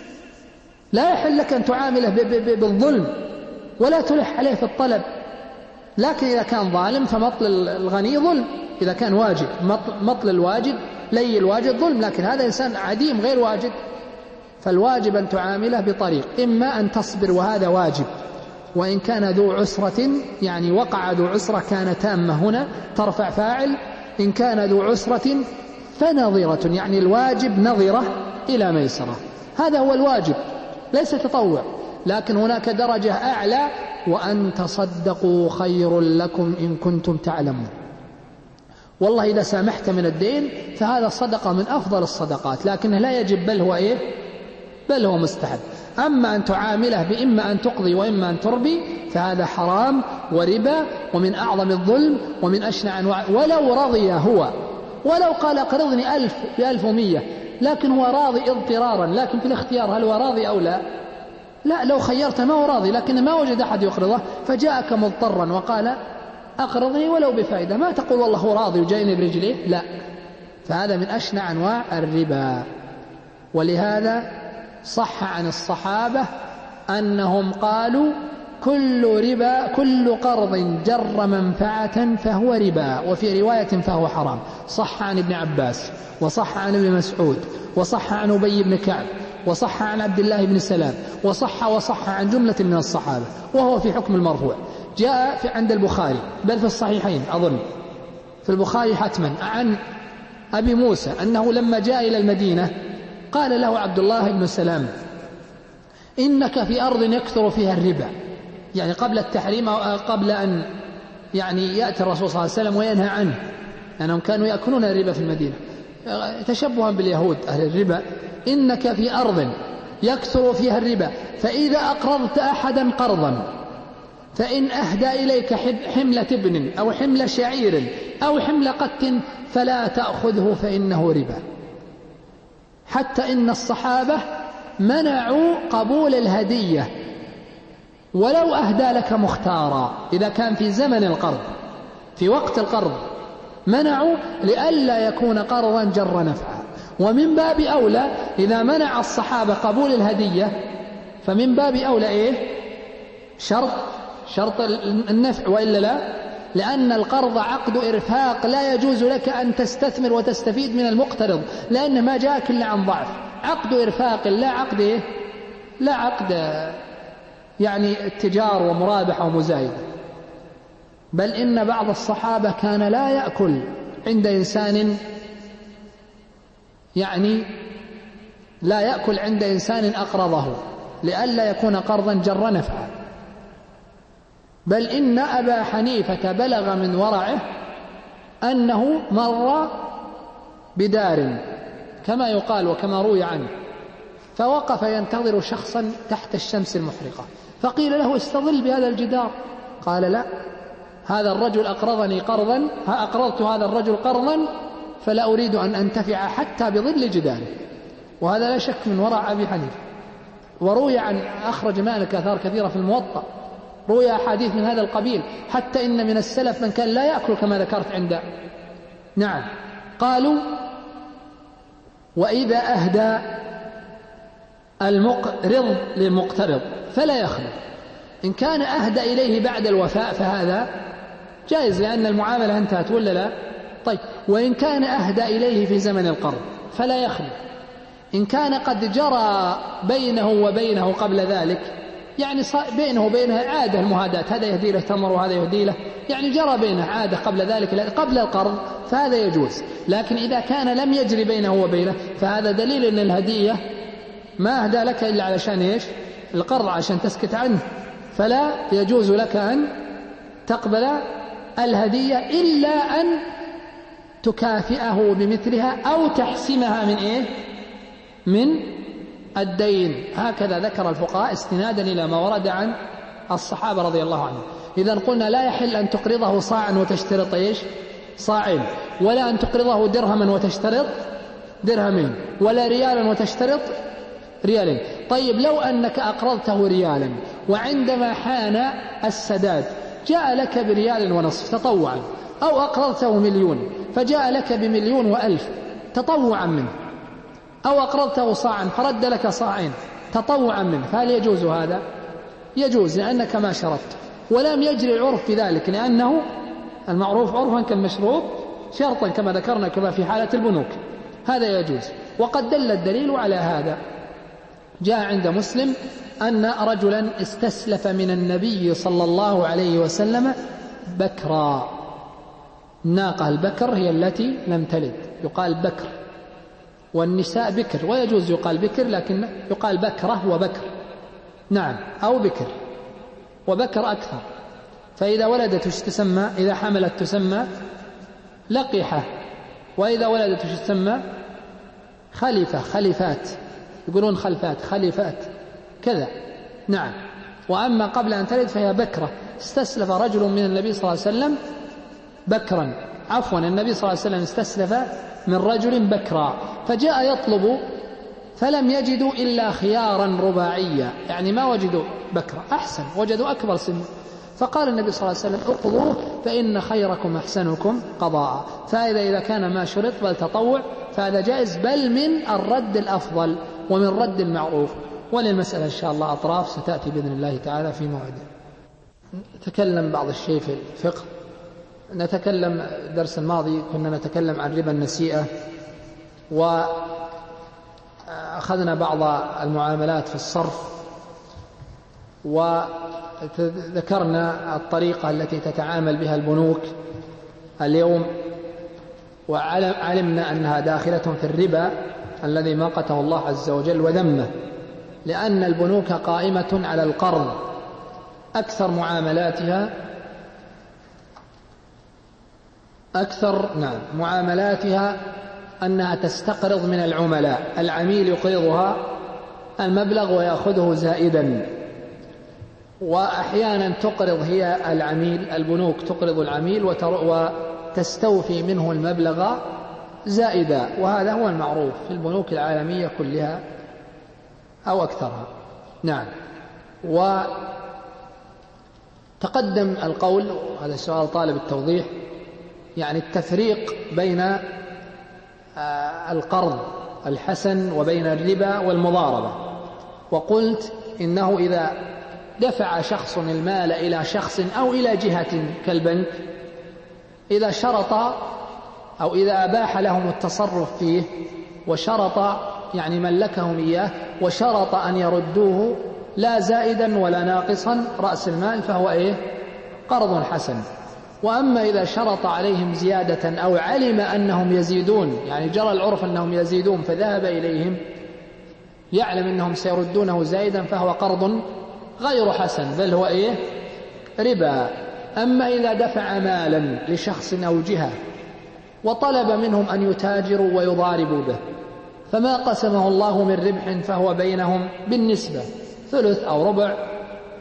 لا يحل لك أن تعامله بالظلم ولا تلح عليه في الطلب. لكن إذا كان ظالم فمطل الغني ظلم، إذا كان واجد مطل الواجد لي الواجد ظلم، لكن هذا إنسان عديم غير واجد، فالواجب أن تعامله بطريق إما أن تصبر وهذا واجب، وإن كان ذو عسرة يعني وقع ذو عسرة كان تامة هنا ترفع فاعل، إن كان ذو عسرة فنظرة يعني الواجب نظرة إلى ميسرة، هذا هو الواجب ليس تطوع. لكن هناك درجة أعلى وأن تصدقوا خير لكم إن كنتم تعلمون. والله إذا سامحت من الدين فهذا صدقة من أفضل الصدقات، لكنه لا يجب بل هو إيه؟ بل هو مستحب. أما أن تعامله بإما أن تقضي وإما أن تربي فهذا حرام وربا ومن أعظم الظلم ومن أشنع أنواع. ولو رضي هو، ولو قال اقرضني ألف بألف ومية، لكن هو راضي اضطرارا، لكن في الاختيار هل هو راضي أو لا؟ لا، لو خيرت ما هو راضي، لكن ما وجد أحد يقرضه فجاءك مضطرا وقال أقرضني ولو بفائدة، ما تقول والله هو راضي وجايني برجليه، لا، فهذا من أشنع أنواع الربا. ولهذا صح عن الصحابة أنهم قالوا كل ربا كل قرض جر منفعة فهو ربا، وفي رواية فهو حرام. صح عن ابن عباس، وصح عن ابن مسعود، وصح عن أبي بن كعب، وصح عن عبد الله بن سلام، وصح وصح عن جملة من الصحابة، وهو في حكم المرفوع. جاء في عند البخاري بل في الصحيحين أظن، في البخاري حتما، عن أبي موسى أنه لما جاء إلى المدينة قال له عبد الله بن سلام إنك في أرض يكثر فيها الربا، يعني قبل التحريم، قبل أن يعني يأتي الرسول صلى الله عليه وسلم وينهى عنه، لأنهم كانوا يأكلون الربا في المدينة تشبها باليهود أهل الربا. إنك في أرض يكثر فيها الربا فإذا أقرضت أحدا قرضا فإن أهدى إليك حملة ابن أو حملة شعير أو حملة قت فلا تأخذه فإنه ربا. حتى إن الصحابة منعوا قبول الهدية ولو أهدى لك مختارا، إذا كان في زمن القرض في وقت القرض منعوا لئلا يكون قرضا جر نفعا. ومن باب أولى إذا منع الصحابة قبول الهدية فمن باب أولى إيه؟ شرط شرط النفع، وإلا لا، لأن القرض عقد إرفاق، لا يجوز لك أن تستثمر وتستفيد من المقترض، لأن ما جاءك إلا عن ضعف، عقد إرفاق لا عقد إيه؟ لا عقد يعني التجار ومرابحة ومزايدة. بل إن بعض الصحابة كان لا يأكل عند إنسان يعني لا يأكل عند إنسان أقرضه لئلا يكون قرضا جر نفعا. بل إن أبا حنيفة بلغ من ورعه أنه مر بدار كما يقال وكما روي عنه، فوقف ينتظر شخصا تحت الشمس المحرقة، فقيل له استظل بهذا الجدار، قال لا، هذا الرجل أقرضني قرضا، أقرضت هذا الرجل قرضا فلا أريد أن أنتفع حتى بظل جداره. وهذا لا شك من ورع أبي حنيفة. وروي عن أخرج مالك آثار كثيرة في الموطأ، روي أحاديث من هذا القبيل، حتى إن من السلف من كان لا يأكل كما ذكرت عند. نعم. قالوا وإذا أهدى المقرض للمقترض فلا يخلو، إن كان أهدى إليه بعد الوفاء فهذا جائز لأن المعاملة انتهت ولا لا؟ طيب، وإن كان أهدى إليه في زمن القرض فلا يخلو، إن كان قد جرى بينه وبينه قبل ذلك، يعني بينه وبينه عادة المهاداة، هذا يهدي له تمر وهذا يهدي له، يعني جرى بينه عادة قبل ذلك قبل القرض فهذا يجوز. لكن إذا كان لم يجري بينه وبينه فهذا دليل أن الهدية ما أهدى لك إلا علشان إيش؟ القرض، عشان تسكت عنه، فلا يجوز لك أن تقبل الهدية إلا أن تكافئه بمثلها أو تحسمها من إيه؟ من الدين. هكذا ذكر الفقهاء استنادا إلى ما ورد عن الصحابة رضي الله عنهم. إذن قلنا لا يحل أن تقرضه صاعا وتشترط إيش؟ صاعين، ولا أن تقرضه درهما وتشترط درهمين، ولا ريالا وتشترط ريالين. طيب لو أنك أقرضته ريالا وعندما حان السداد جاء لك بريال ونصف تطوعا، أو أقرضته مليون فجاء لك بمليون وألف تطوعا منه، أو أقرضته صاعا فرد لك صاعين تطوعا منه، فهل يجوز هذا؟ يجوز، لأنك ما شرطت، ولم يجري العرف في ذلك، لأنه المعروف عرفا كالمشروط شرطا كما ذكرنا كما في حالة البنوك، هذا يجوز. وقد دل الدليل على هذا. جاء عند مسلم أن رجلا استسلف من النبي صلى الله عليه وسلم بكرا، الناقة البكر هي التي لم تلد، يقال بكر، والنساء بكر، ويجوز يقال بكر لكن يقال بكرة وبكر، نعم، أو بكر وبكر أكثر. فإذا ولدت تسمى، إذا حملت تسمى لقحة، وإذا ولدت تسمى خليفة، خليفات، يقولون خلفات، خليفات كذا، نعم. وأما قبل أن تلد فهي بكرة. استسلف رجل من النبي صلى الله عليه وسلم بكرا، عفوا النبي صلى الله عليه وسلم استسلف من رجل بكرا، فجاء يطلب فلم يجدوا إلا خيارا رباعيا، يعني ما وجدوا بكرة أحسن، وجدوا أكبر سن، فقال النبي صلى الله عليه وسلم اقضوه فإن خيركم أحسنكم قضاء. فإذا إذا كان ما شرط بل تطوع فهذا جائز، بل من الرد الأفضل ومن رد المعروف. وللمسألة إن شاء الله أطراف ستأتي بإذن الله تعالى في موعده. نتكلم بعض الشيء في الفقه. نتكلم الدرس الماضي كنا نتكلم عن ربا النسيئة، وأخذنا بعض المعاملات في الصرف، وذكرنا الطريقة التي تتعامل بها البنوك اليوم، وعلمنا أنها داخلة في الربا الذي مقته الله عز وجل وذمه، لأن البنوك قائمة على القرض، أكثر معاملاتها أكثر نعم معاملاتها أنها تستقرض من العملاء، العميل يقرضها المبلغ ويأخذه زائدا، وأحيانا تقرض هي العميل، البنوك تقرض العميل وتستوفي منه المبلغ زائدا، وهذا هو المعروف في البنوك العالمية كلها أو أكثرها، نعم. وتقدم القول، هذا السؤال طالب التوضيح، يعني التفريق بين القرض الحسن وبين الربا والمضاربة، وقلت إنه إذا دفع شخص المال إلى شخص أو إلى جهة كالبنك، إذا شرط أو إذا أباح لهم التصرف فيه وشرط يعني ملكهم إياه وشرط أن يردوه لا زائدا ولا ناقصا رأس المال فهو إيه؟ قرض حسن. وأما إذا شرط عليهم زيادة أو علم أنهم يزيدون، يعني جرى العرف أنهم يزيدون فذهب إليهم يعلم أنهم سيردونه زائدا، فهو قرض غير حسن، بل هو إيه؟ ربا. أما إذا دفع مالا لشخص أو جهة وطلب منهم أن يتاجروا ويضاربوا به، فما قسمه الله من ربح فهو بينهم بالنسبة، ثلث أو ربع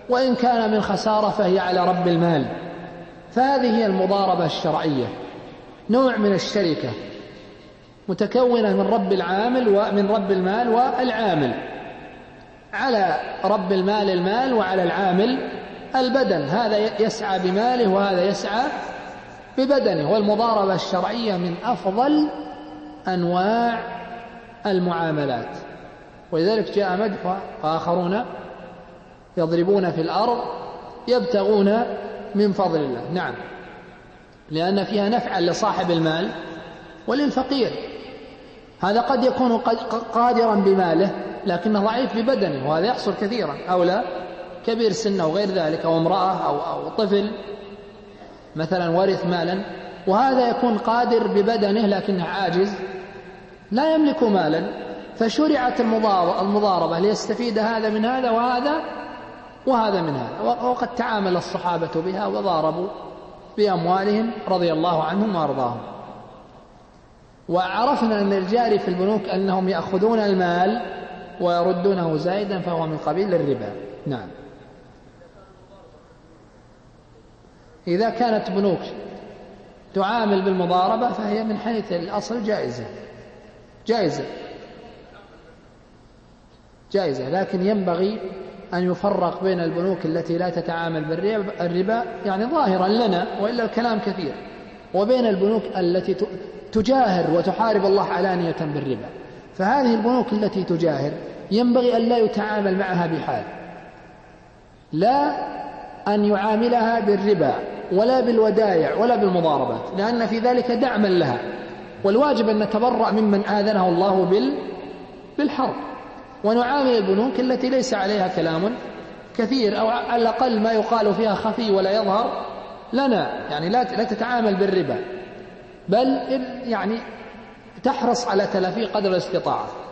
وإن كان من خسارة فهي على رب المال. فهذه هي المضاربة الشرعية، نوع من الشركة متكونة من رب العامل ومن رب المال والعامل. على رب المال المال وعلى العامل البدن، هذا يسعى بماله وهذا يسعى ببدنه. والمضاربة الشرعية من أفضل أنواع المعاملات. ولذلك جاء مدح آخرون يضربون في الأرض يبتغون من فضل الله. نعم، لأن فيها نفعا لصاحب المال وللفقير. هذا قد يكون قادرا بماله لكنه ضعيف ببدنه، وهذا يحصل كثيرا، أو لا كبير سنه وغير ذلك، أو امرأة أو, أو طفل مثلا ورث مالا، وهذا يكون قادر ببدنه لكنه عاجز لا يملك مالا. فشرعت المضاربة ليستفيد هذا من هذا وهذا وهذا من هذا. وقد تعامل الصحابة بها وضاربوا بأموالهم رضي الله عنهم وأرضاهم. وعرفنا أن الجاري في البنوك أنهم يأخذون المال ويردونه زائدا فهو من قبيل الربا. نعم، إذا كانت بنوك تعامل بالمضاربة فهي من حيث الأصل جائزة جائزة جائزة لكن ينبغي أن يفرق بين البنوك التي لا تتعامل بالربا يعني ظاهرا لنا وإلا الكلام كثير، وبين البنوك التي تجاهر وتحارب الله علانية بالربا. فهذه البنوك التي تجاهر ينبغي أن لا يتعامل معها بحال، لا أن يعاملها بالربا ولا بالودائع ولا بالمضاربات، لأن في ذلك دعما لها. والواجب أن نتبرأ ممن آذنه الله بالحرب، ونعامل البنوك التي ليس عليها كلام كثير، أو على الأقل ما يقال فيها خفي ولا يظهر لنا، يعني لا لا تتعامل بالربا، بل يعني تحرص على تلافيه قدر الاستطاعة.